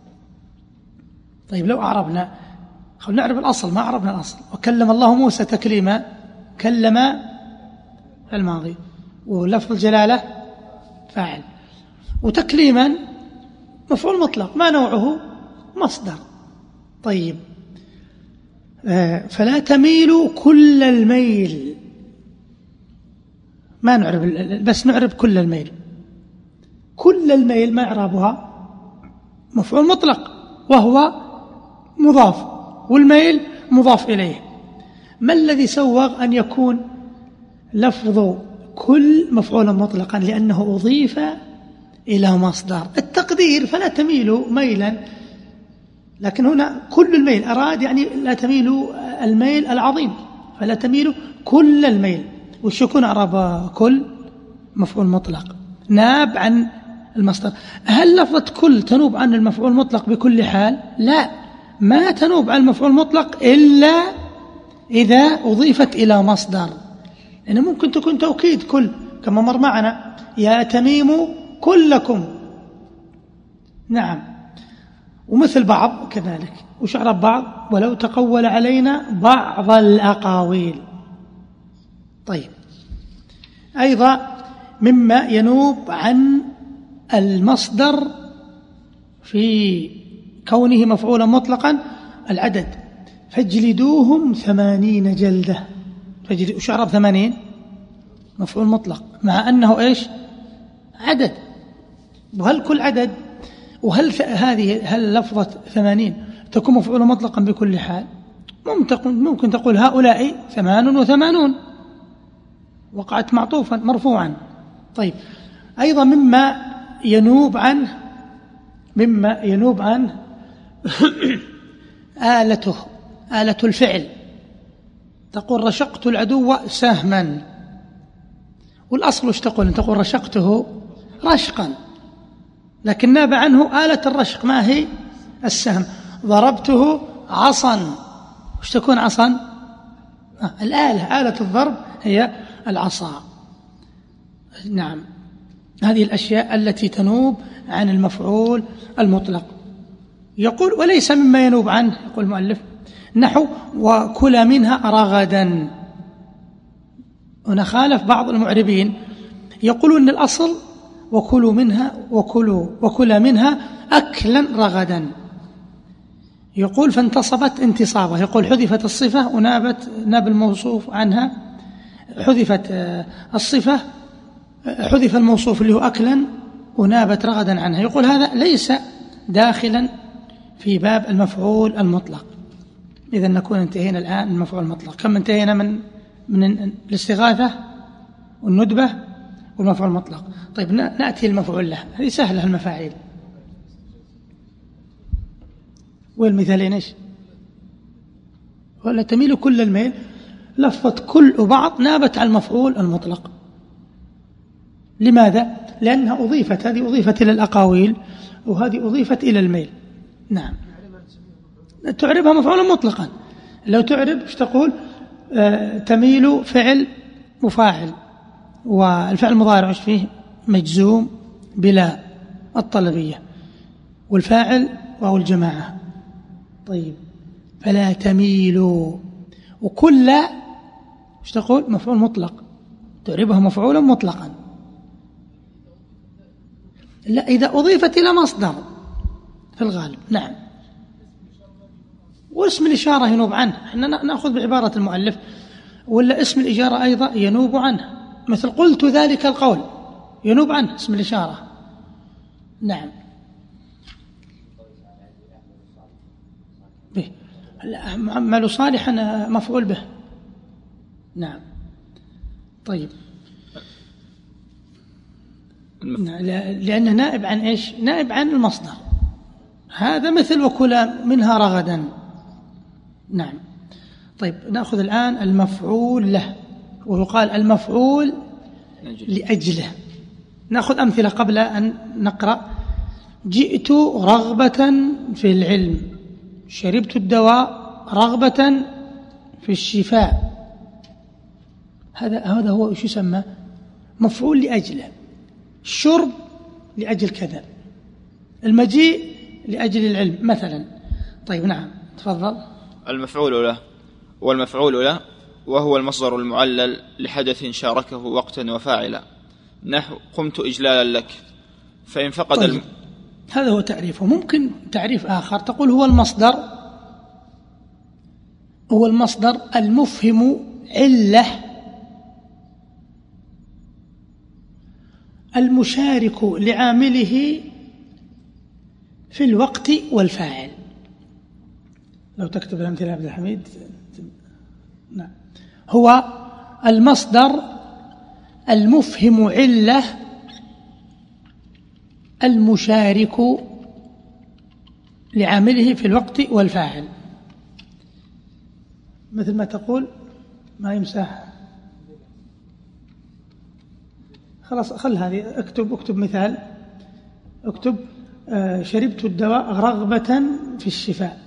طيب لو أعربنا، خلينا نعرف الأصل، ما عرفنا الأصل. وكلم الله موسى تكليما، كلم الماضي، ولفظ الجلالة فاعل، وتكليما مفعول مطلق ما نوعه؟ مصدر. طيب فلا تميل كل الميل، ما نعرب بس نعرب كل الميل. كل الميل ما إعرابها؟ مفعول مطلق وهو مضاف، والميل مضاف إليه. ما الذي سوغ أن يكون لفظ كل مفعولا مطلقا؟ لأنه أضيف إلى مصدر. التقدير فلا تميل ميلا، لكن هنا كل الميل أراد يعني لا تميل الميل العظيم، فلا تميل كل الميل. وش يكون أعراب كل؟ مفعول مطلق ناب عن المصدر. هل لفظة كل تنوب عن المفعول المطلق بكل حال؟ لا، ما تنوب عن المفعول المطلق إلا إذا أضيفت إلى مصدر، لأنه ممكن تكون توكيد كل كما مر معنا، يا تميم كلكم. نعم، ومثل بعض كذلك. وش أعراب بعض؟ ولو تقول علينا بعض الأقاويل. طيب أيضا مما ينوب عن المصدر في كونه مفعولا مطلقا العدد، فاجلدوهم ثمانين جلدة. فاجلد وش أعراب ثمانين؟ مفعول مطلق مع أنه إيش؟ عدد. وهل كل عدد؟ وهل هذه هل لفظة ثمانين تكون مفعولا مطلقا بكل حال؟ ممكن تقول هؤلاء ثمان وثمانون، وقعت معطوفا مرفوعا. طيب أيضا مما ينوب عنه مما ينوب عنه آلته، آلة الفعل. تقول رشقت العدو سهما، والأصل وش تقول؟ تقول رشقته رشقا، لكن ناب عنه آلة الرشق. ما هي؟ السهم. ضربته عصا، وش تكون عصا؟ آه الآلة، آلة الضرب هي العصا. نعم، هذه الأشياء التي تنوب عن المفعول المطلق. يقول وليس مما ينوب عنه، يقول المؤلف نحو وكل منها رغدا. هنا خالف بعض المعربين، يقولون أن الأصل وكلوا منها وكلوا وكل منها أكلا رغدا. يقول فانتصبت انتصابه، يقول حذفت الصفة ونابت ناب الموصوف عنها، حذفت الصفة حذف الموصوف اللي هو أكلا ونابت رغدا عنها. يقول هذا ليس داخلا في باب المفعول المطلق. إذا نكون انتهينا الآن من المفعول المطلق. كم انتهينا من من الاستغاثة والندبة والمفعول المطلق. طيب نأتي المفعول له، هذه سهلة المفاعيل. والمثالين ايش؟ ولا تميل كل الميل، لفظة كل وبعض نابت على المفعول المطلق. لماذا؟ لأنها أضيفت، هذه أضيفت إلى الأقاويل وهذه أضيفت إلى الميل. نعم، تعربها مفعولا مطلقا. لو تعرب ايش تقول؟ آه تميل فعل مفاعل، والفعل المضارع ايش فيه؟ مجزوم بلا الطلبية، والفاعل وهو الجماعة. طيب فلا تميلوا، وكل ايش تقول؟ مفعول مطلق، تعربها مفعولا مطلقا. لا، إذا أضيفت إلى مصدر في الغالب. نعم، واسم الإشارة ينوب عنه، احنا نأخذ بعبارة المؤلف. ولا اسم الإشارة أيضا ينوب عنه، مثل قلت ذلك القول ينوب عنه اسم الإشارة. نعم، به عمل صالحا مفعول به. نعم. طيب لأنه نائب عن إيش؟ نائب عن المصدر. هذا مثل وكل منها رغدا. نعم. طيب نأخذ الآن المفعول له، ويقال المفعول لأجله. نأخذ أمثلة قبل أن نقرأ. جئت رغبة في العلم، شربت الدواء رغبة في الشفاء. هذا هذا هو شو يسمى؟ مفعول لأجله. الشرب لأجل كذا، المجيء لأجل العلم مثلا. طيب نعم تفضل. المفعول له والمفعول له وهو المصدر المعلل لحدث شاركه وقتا وفاعلا، نحو قمت إجلالا لك. فإن فقد طيب. الم... هذا هو تعريفه. ممكن تعريف آخر تقول هو المصدر هو المصدر المفهم علة المشارك لعامله في الوقت والفاعل. لو تكتب الأمثلة عبد الحميد. نعم. هو المصدر المفهم علة المشارك لعامله في الوقت والفاعل. مثل ما تقول ما يمسح. خلاص خل هذه. اكتب اكتب مثال. اكتب آه شربت الدواء رغبة في الشفاء.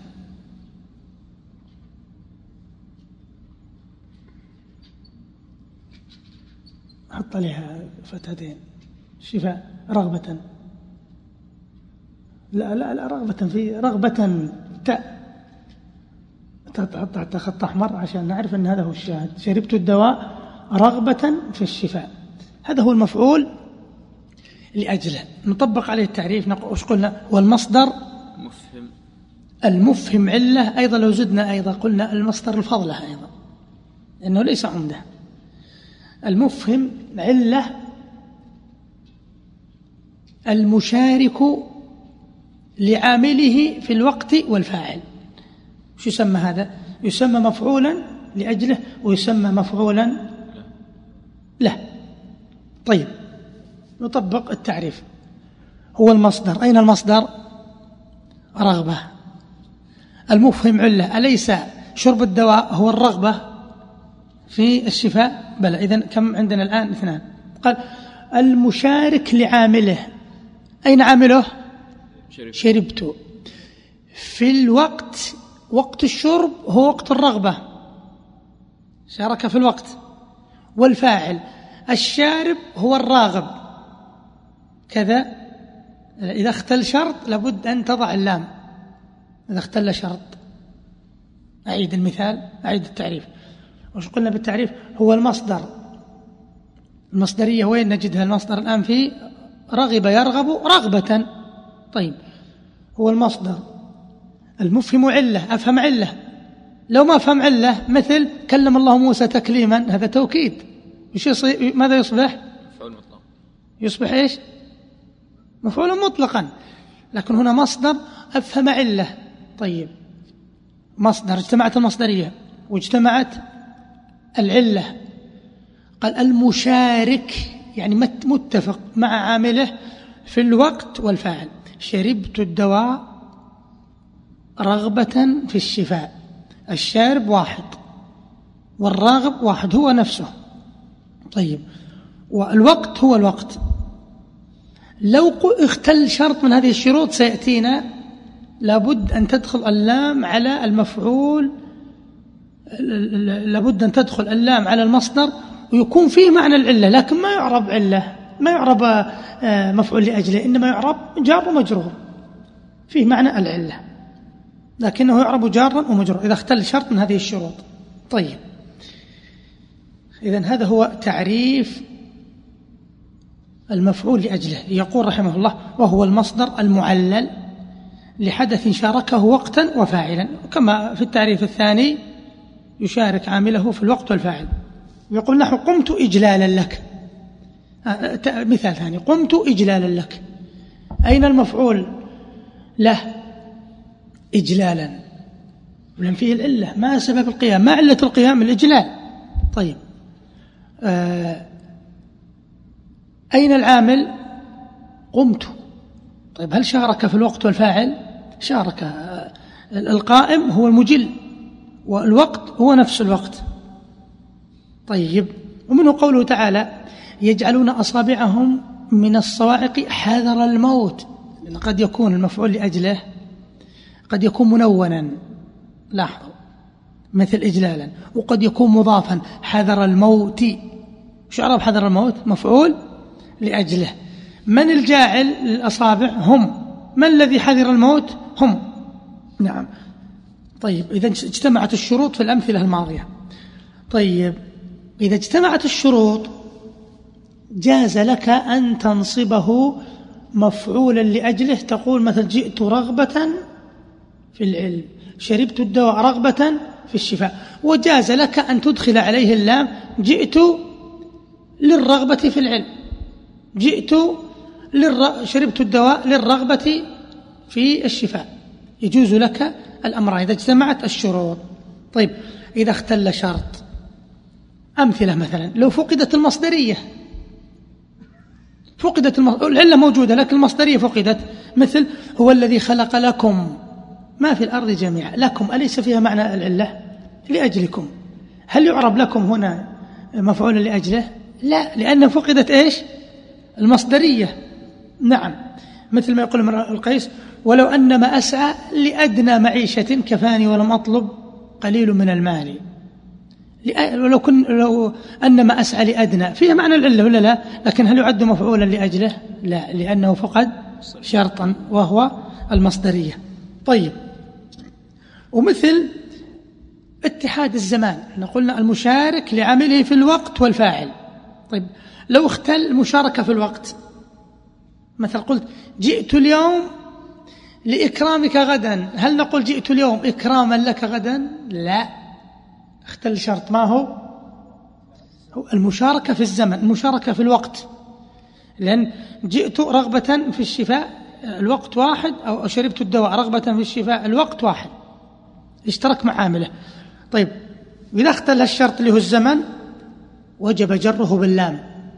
حط عليها فتحتين. شفاء رغبة. لا لا لا رغبة في رغبة تاء. تحط تحت خط أحمر عشان نعرف أن هذا هو الشاهد. شربت الدواء رغبة في الشفاء. هذا هو المفعول لأجله. نطبق عليه التعريف. نقول وش قلنا؟ هو المصدر مفهم المفهم علة. أيضا لو زدنا أيضا قلنا المصدر الفضلة أيضا، لأنه ليس عمده. المفهم علة المشارك لعامله في الوقت والفاعل. شو يسمى هذا؟ يسمى مفعولا لأجله ويسمى مفعولا له. طيب نطبق التعريف. هو المصدر. أين المصدر؟ رغبة. المفهم علة. أليس شرب الدواء هو الرغبة في الشفاء؟ بلى. إذن كم عندنا الآن؟ اثنان. قال المشارك لعامله. أين عامله؟ شربت. في الوقت، وقت الشرب هو وقت الرغبة، شارك في الوقت. والفاعل الشارب هو الراغب كذا. إذا اختل شرط لابد أن تضع اللام. إذا اختل شرط. أعيد المثال، أعيد التعريف. وش قلنا بالتعريف؟ هو المصدر. المصدرية وين نجدها؟ المصدر الآن في رغب يرغب رغبة. طيب هو المصدر المفهم علة. أفهم علة. لو ما أفهم علة مثل كلم الله موسى تكليما، هذا توكيد. وش يصير؟ ماذا يصبح؟ مفعول مطلق. يصبح إيش؟ مفعول مطلقا. لكن هنا مصدر أفهم علة. طيب مصدر اجتمعت المصدرية واجتمعت العلة. قال المشارك يعني متفق مع عامله في الوقت والفاعل. شربت الدواء رغبة في الشفاء. الشارب واحد والراغب واحد، هو نفسه. طيب والوقت هو الوقت. لو اختل شرط من هذه الشروط سيأتينا، لابد أن تدخل اللام على المفعول، لابد أن تدخل اللام على المصدر ويكون فيه معنى العلة، لكن ما يعرب علة، ما يعرب مفعول لأجله، إنما يعرب جار ومجرور، فيه معنى العلة، لكنه يعرب جارا ومجرور إذا اختل شرط من هذه الشروط. طيب إذن هذا هو تعريف المفعول لأجله. يقول رحمه الله: وهو المصدر المعلل لحدث شاركه وقتا وفاعلا، كما في التعريف الثاني يشارك عامله في الوقت والفاعل. يقول نحو قمت إجلالا لك. مثال ثاني: قمت إجلالا لك. أين المفعول له؟ إجلالا، ولم فيه العلة. ما سبب القيام؟ ما علة القيام؟ الإجلال. طيب آه أين العامل؟ قمت. طيب هل شارك في الوقت والفاعل؟ شارك. القائم هو المجل والوقت هو نفس الوقت. طيب، ومنه قوله تعالى يجعلون أصابعهم من الصواعق حذر الموت، لأن قد يكون المفعول لأجله قد يكون منونا، لاحظوا، مثل إجلالا، وقد يكون مضافا حذر الموت. شو عرب حذر الموت؟ مفعول لأجله. من الجاعل للأصابع؟ هم. من الذي حذر الموت؟ هم. نعم. طيب، إذا اجتمعت الشروط في الأمثلة الماضية. طيب، إذا اجتمعت الشروط جاز لك أن تنصبه مفعولا لأجله، تقول مثلا جئت رغبة في العلم، شربت الدواء رغبة في الشفاء. وجاز لك أن تدخل عليه اللام، جئت للرغبة في العلم، جئت للر... شربت الدواء للرغبة في الشفاء. يجوز لك الأمرين إذا اجتمعت الشروط. طيب، إذا اختل شرط، أمثلة مثلا لو فقدت المصدرية، فقدت الم... العلة موجودة لكن المصدرية فقدت، مثل هو الذي خلق لكم ما في الأرض جميعا. لكم أليس فيها معنى العلة؟ لأجلكم. هل يعرب لكم هنا مفعولا لأجله؟ لا، لأن فقدت إيش؟ المصدرية. نعم، مثل ما يقول امرؤ القيس ولو أن ما أسعى لأدنى معيشة كفاني ولم أطلب قليل من المال. ولو كن لو أن ما أسعى لأدنى فيها معنى العلة ولا لا؟ لكن هل يعد مفعولا لأجله؟ لا، لأنه فقد شرطا وهو المصدرية. طيب، ومثل اتحاد الزمان، قلنا المشارك لعمله في الوقت والفاعل. طيب، لو اختل المشاركة في الوقت، مثل قلت جئت اليوم لإكرامك غدا، هل نقول جئت اليوم إكراما لك غدا؟ لا، اختل شرط. ما هو؟ هو المشاركة في الزمن، المشاركة في الوقت، لأن جئت رغبة في الشفاء الوقت واحد، أو شربت الدواء رغبة في الشفاء الوقت واحد، اشترك مع عامله. طيب، إذا اختل الشرط اللي هو الزمن وجب جره باللام.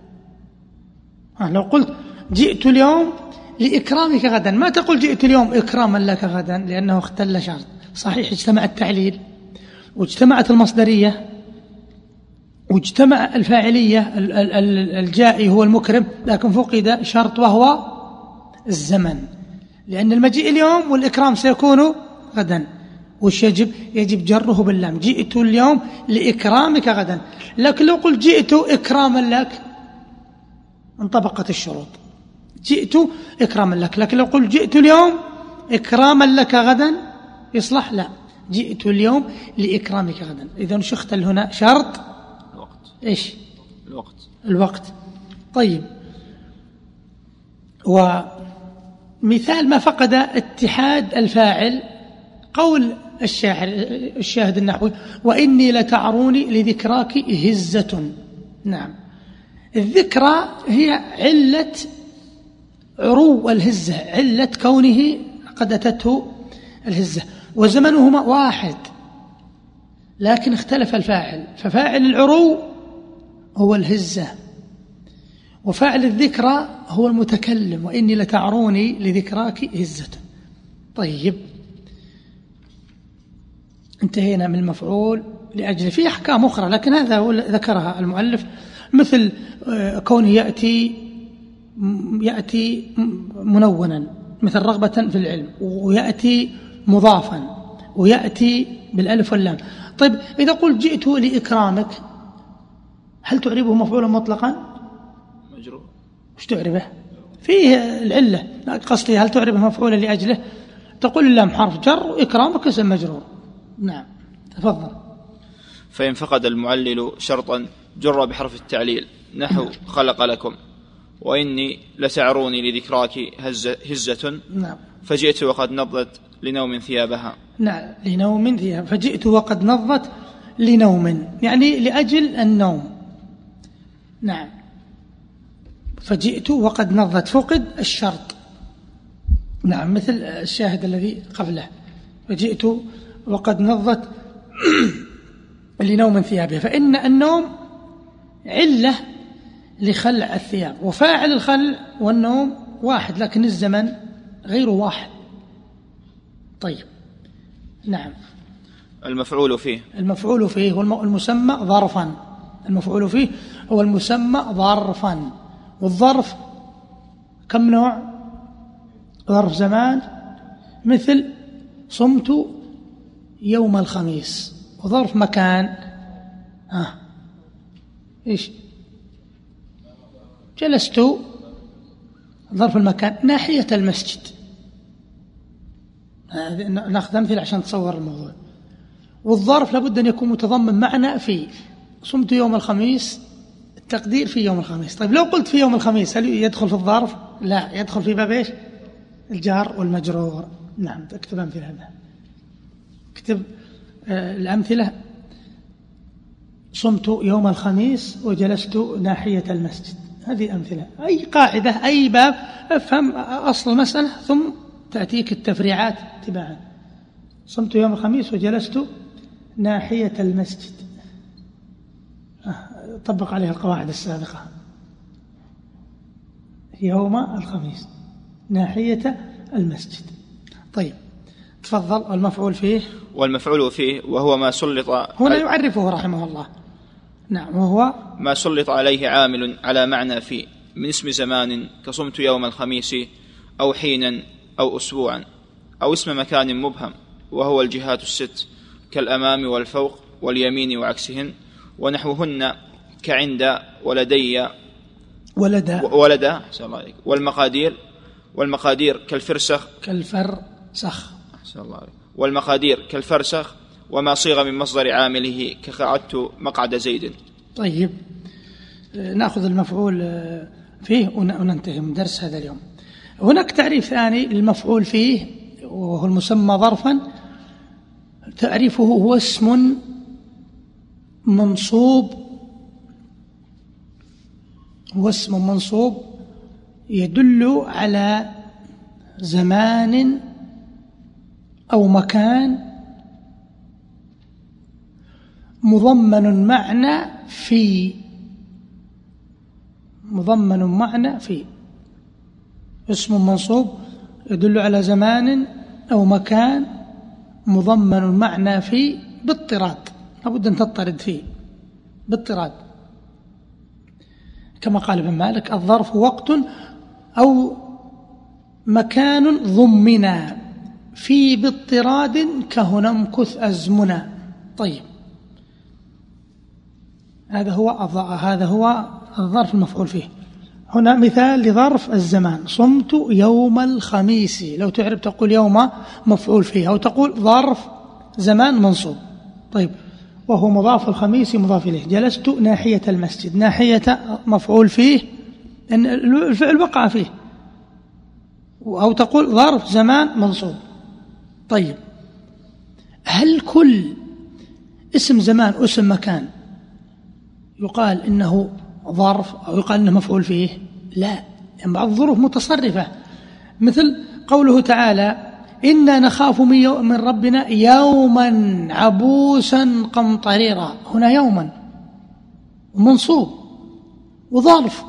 لو قلت جئت اليوم لإكرامك غدا، ما تقول جئت اليوم إكراما لك غدا، لأنه اختل شرط. صحيح اجتمع التعليل واجتمعت المصدرية واجتمع الفاعلية، الجائي هو المكرم، لكن فقد شرط وهو الزمن، لأن المجيء اليوم والإكرام سيكون غدا. وش يجب؟ يجب جره باللام. جئت اليوم لإكرامك غدا. لكن لو قلت جئت إكراما لك انطبقت الشروط، جئت إكراما لك. لكن لو قلت جئت اليوم إكراما لك غدا يصلح؟ لا، جئت اليوم لإكرامك غدا. إذن شختل هنا شرط الوقت. إيش؟ الوقت. الوقت. طيب، ومثال ما فقد اتحاد الفاعل قول الشاعر الشاهد النحوي وإني لتعروني لذكراك هزة. نعم، الذكرى هي علة عرو الهزة، علة كونه قد أتته الهزة، وزمنهما واحد لكن اختلف الفاعل، ففاعل العرو هو الهزة، وفاعل الذكرى هو المتكلم، وإني لتعروني لذكراك هزة. طيب، انتهينا من المفعول لأجل. في أحكام أخرى لكن هذا هو ذكرها المؤلف، مثل كونه يأتي يأتي منونا مثل رغبة في العلم، ويأتي مضافا، ويأتي بالألف واللام. طيب، إذا قلت جئت لإكرامك هل تعربه مفعولا مطلقا؟ مجرور. وش تعربه؟ فيه العلة، قصدي هل تعربه مفعولا لأجله؟ تقول اللام حرف جر وإكرامك اسم مجرور. نعم، تفضل. فإن فقد المعلل شرطا جر بحرف التعليل نحو خلق لكم وإني لتعروني لذكراك هزة, هزة. نعم. فجئت وقد نضت لنوم ثيابها. نعم، لنوم ثيابها. فجئت وقد نضت لنوم، يعني لأجل النوم. نعم، فجئت وقد نضت، فقد الشرط. نعم، مثل الشاهد الذي قبله فجئت وقد نضت لنوم ثيابها. فإن النوم علة لخلع الثياب، وفاعل الخلع والنوم واحد لكن الزمن غير واحد. طيب، نعم. المفعول فيه. المفعول فيه هو المسمى ظرفا. المفعول فيه هو المسمى ظرفا. والظرف كم نوع؟ ظرف زمان مثل صمت يوم الخميس. وظرف مكان آه. إيش؟ جلست. ظرف المكان ناحية المسجد. نأخذ أمثلة عشان تصور الموضوع. والظرف لابد أن يكون متضمن معنى في. صمت يوم الخميس، التقدير في يوم الخميس. طيب لو قلت في يوم الخميس هل يدخل في الظرف؟ لا، يدخل في باب إيش؟ الجار والمجرور. نعم، اكتب أمثلة هذا. اكتب آه الأمثلة. صمت يوم الخميس وجلست ناحية المسجد. هذه أمثلة. أي قاعدة أي باب افهم أصل المسألة ثم تأتيك التفريعات تباعا. صمت يوم الخميس وجلست ناحية المسجد. طبق عليها القواعد السابقة. يوم الخميس ناحية المسجد. طيب تفضل. المفعول فيه. والمفعول فيه وهو ما سلط. هنا يعرفه رحمه الله. نعم، وهو ما سلط عليه عامل على معنى فيه من اسم زمان كصمت يوم الخميس، أو حينا، أو أسبوعا، أو اسم مكان مبهم، وهو الجهات الست كالأمام والفوق واليمين وعكسهن ونحوهن كعند ولدي ولدا ولدا والمقادير والمقادير كالفرسخ كالفرسخ والمقادير كالفرسخ وما صيغ من مصدر عامله كقعدت مقعد زيد. طيب نأخذ المفعول فيه وننتهي من درس هذا اليوم. هناك تعريف ثاني للمفعول فيه وهو المسمى ظرفا. تعريفه هو اسم منصوب هو اسم منصوب يدل على زمان أو مكان مضمن معنى في مضمن معنى في اسم منصوب يدل على زمان أو مكان مضمن معنى في باضطراد. لابد أن تضطرد فيه باضطراد، كما قال ابن مالك: الظرف وقت أو مكان ضمنا في باضطراد كهنا امكث أزمنا. طيب هذا هو هذا هو الظرف المفعول فيه. هنا مثال لظرف الزمان: صمت يوم الخميس. لو تعرف تقول يوم مفعول فيه، أو تقول ظرف زمان منصوب. طيب وهو مضاف، الخميس مضاف إليه. جلست ناحية المسجد، ناحية مفعول فيه إن الفعل وقع فيه. أو تقول ظرف زمان منصوب. طيب هل كل اسم زمان واسم مكان يقال إنه ظرف أو يقال إنه مفعول فيه؟ لا، يعني بعض الظروف متصرفة، مثل قوله تعالى: إنا نخاف من ربنا يوما عبوسا قمطريرا. هنا يوما منصوب وظرف،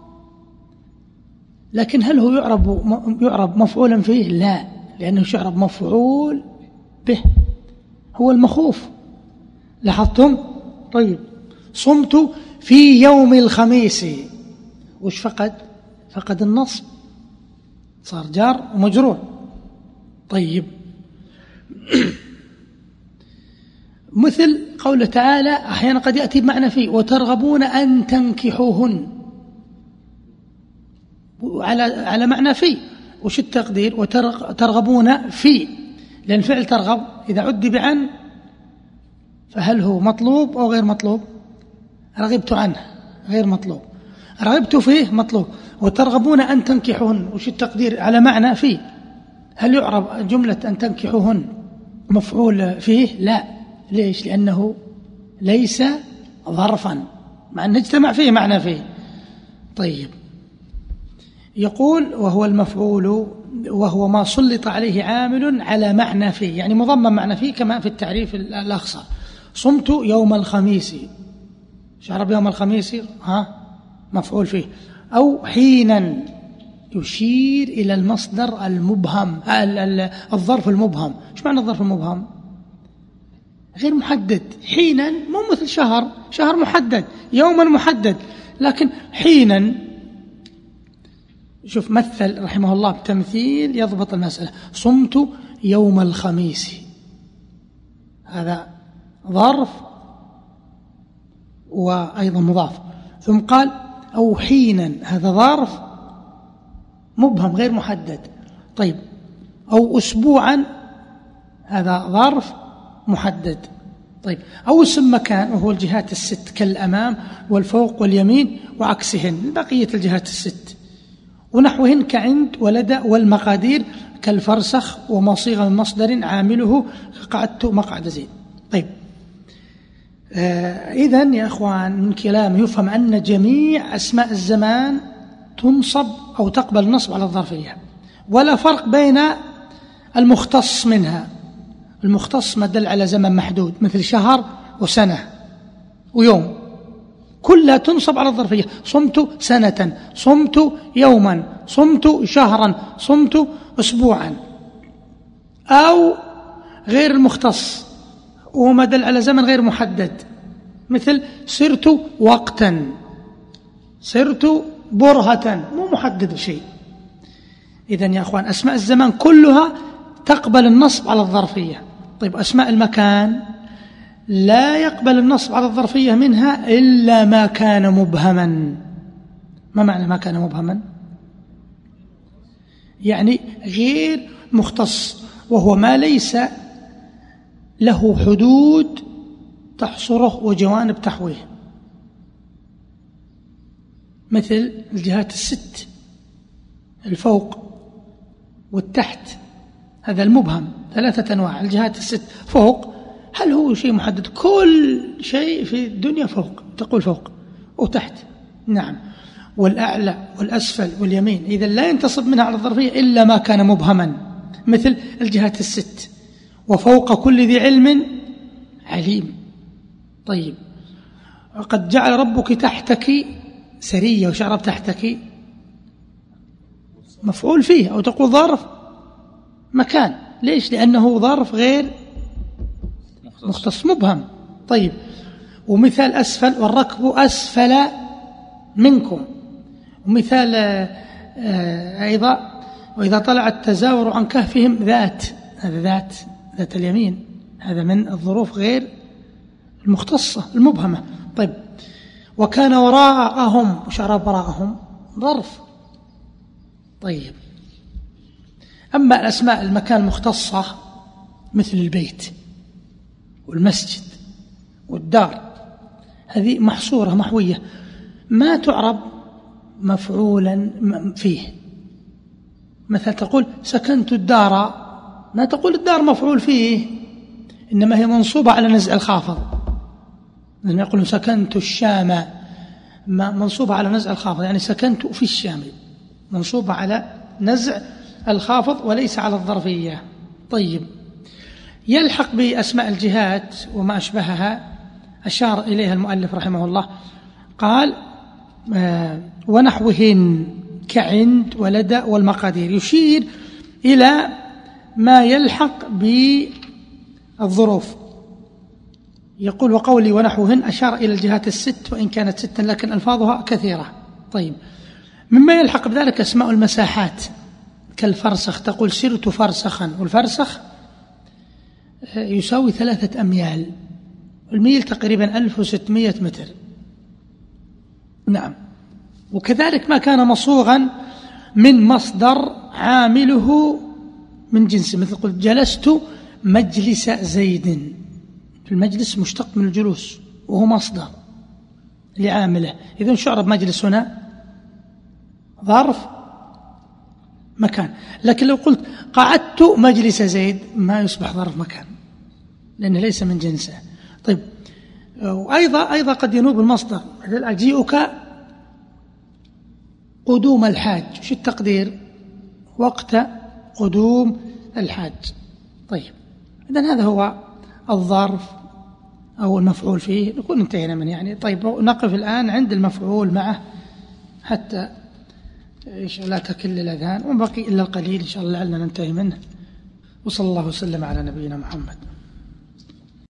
لكن هل هو يعرب يعرب مفعولا فيه؟ لا، لأنه يعرب مفعول به، هو المخوف. لاحظتم؟ طيب صمت في يوم الخميس، وش فقد؟ فقد النصب، صار جار ومجرور. طيب مثل قوله تعالى أحيانا قد يأتي بمعنى فيه: وترغبون أن تنكحوهن، على على معنى فيه. وش التقدير؟ وترغبون فيه، لأن الفعل ترغب إذا عد بعن فهل هو مطلوب أو غير مطلوب؟ رغبت عنه غير مطلوب، رغبت فيه مطلوب. وترغبون أن تنكحوهن، وش التقدير؟ على معنى فيه. هل يعرب جملة أن تنكحوهن مفعول فيه؟ لا. ليش؟ لأنه ليس ظرفا، مع أن اجتمع فيه معنى فيه. طيب يقول: وهو المفعول وهو ما سلط عليه عامل على معنى فيه، يعني مضمن معنى فيه كما في التعريف الأخصر. صمت يوم الخميس، شعرب يوم الخميس ها مفعول فيه. أو حينا يشير إلى المصدر المبهم، الظرف المبهم. ايش معنى الظرف المبهم؟ غير محدد. حينا مو مثل شهر، شهر محدد، يوما محدد، لكن حينا. شوف مثل رحمه الله بتمثيل يضبط المسألة. صمت يوم الخميس، هذا ظرف وأيضا مضاف. ثم قال أو حينا، هذا ظرف مبهم غير محدد. طيب أو أسبوعا، هذا ظرف محدد. طيب أو اسم مكان، وهو الجهات الست كالأمام والفوق واليمين وعكسهن، بقية الجهات الست، ونحوهن كعند ولدى والمقادير كالفرسخ وما صيغ من مصدر عامله قعدت مقعد زيد. طيب آه إذن يا أخوان من كلام يفهم أن جميع أسماء الزمان تنصب أو تقبل النصب على الظرفية، ولا فرق بين المختص منها. المختص ما دل على زمن محدود مثل شهر وسنة ويوم، كلها تنصب على الظرفية. صمت سنة، صمت يوما، صمت شهرا، صمت أسبوعا. أو غير المختص وما دل على زمن غير محدد مثل سرت وقتا، سرت برهة، مو محدد شيء. إذن يا أخوان أسماء الزمان كلها تقبل النصب على الظرفية. طيب أسماء المكان لا يقبل النصب على الظرفية منها إلا ما كان مبهما. ما معنى ما كان مبهما؟ يعني غير مختص، وهو ما ليس له حدود تحصره وجوانب تحويه، مثل الجهات الست، الفوق والتحت، هذا المبهم. ثلاثة أنواع الجهات الست. فوق، هل هو شيء محدد؟ كل شيء في الدنيا فوق، تقول فوق. وتحت، نعم. والأعلى والأسفل واليمين، إذا لا ينتصب منها على الظرفية إلا ما كان مبهما، مثل الجهات الست. وفوق كل ذي علم عليم. طيب قد جعل ربك تحتك سرية، وشعرب تحتك مفعول فيه، أو تقول ظرف مكان. ليش؟ لأنه ظرف غير مختص مبهم. طيب ومثال أسفل، والركب أسفل منكم. ومثال أيضا وإذا طلع التزاور عن كهفهم ذات، هذا ذات ذات اليمين، هذا من الظروف غير المختصة المبهمة. طيب وكان وراءهم، وشعر وراءهم ظرف. طيب أما الأسماء المكان المختصة مثل البيت والمسجد والدار، هذه محصورة محوية، ما تعرب مفعولا فيه. مثل تقول سكنت الدار، ما تقول الدار مفعول فيه، إنما هي منصوبة على نزع الخافض. لأن يقولون سكنت الشام، منصوبة على نزع الخافض، يعني سكنت في الشام، منصوبة على نزع الخافض وليس على الظرفية. طيب يلحق بأسماء الجهات وما أشبهها أشار إليها المؤلف رحمه الله، قال آه ونحوهن كعند ولدى والمقادير، يشير إلى ما يلحق بالظروف. يقول وقولي ونحوهن أشار إلى الجهات الست، وإن كانت ستا لكن ألفاظها كثيرة. طيب مما يلحق بذلك أسماء المساحات كالفرسخ، تقول سرت فرسخا، والفرسخ يساوي ثلاثة أميال، الميل تقريبا ألف وستمائة متر. نعم. وكذلك ما كان مصوغا من مصدر عامله من جنسه، مثل قلت جلست مجلس زيد، المجلس مشتق من الجلوس وهو مصدر لعامله. إذن شعرب مجلس هنا ظرف مكان. لكن لو قلت قعدت مجلس زيد ما يصبح ظرف مكان لأنه ليس من جنسه. طيب وأيضا أيضا قد ينوب المصدر، مثل أجيئك قدوم الحاج، شو التقدير؟ وقت قدوم الحاج. طيب إذن هذا هو الظرف أو المفعول فيه، نكون انتهينا من يعني. طيب نقف الآن عند المفعول معه حتى لا تكل الأذهان، وبقي إلا القليل إن شاء الله لعلنا ننتهي منه. وصلى الله وسلم على نبينا محمد.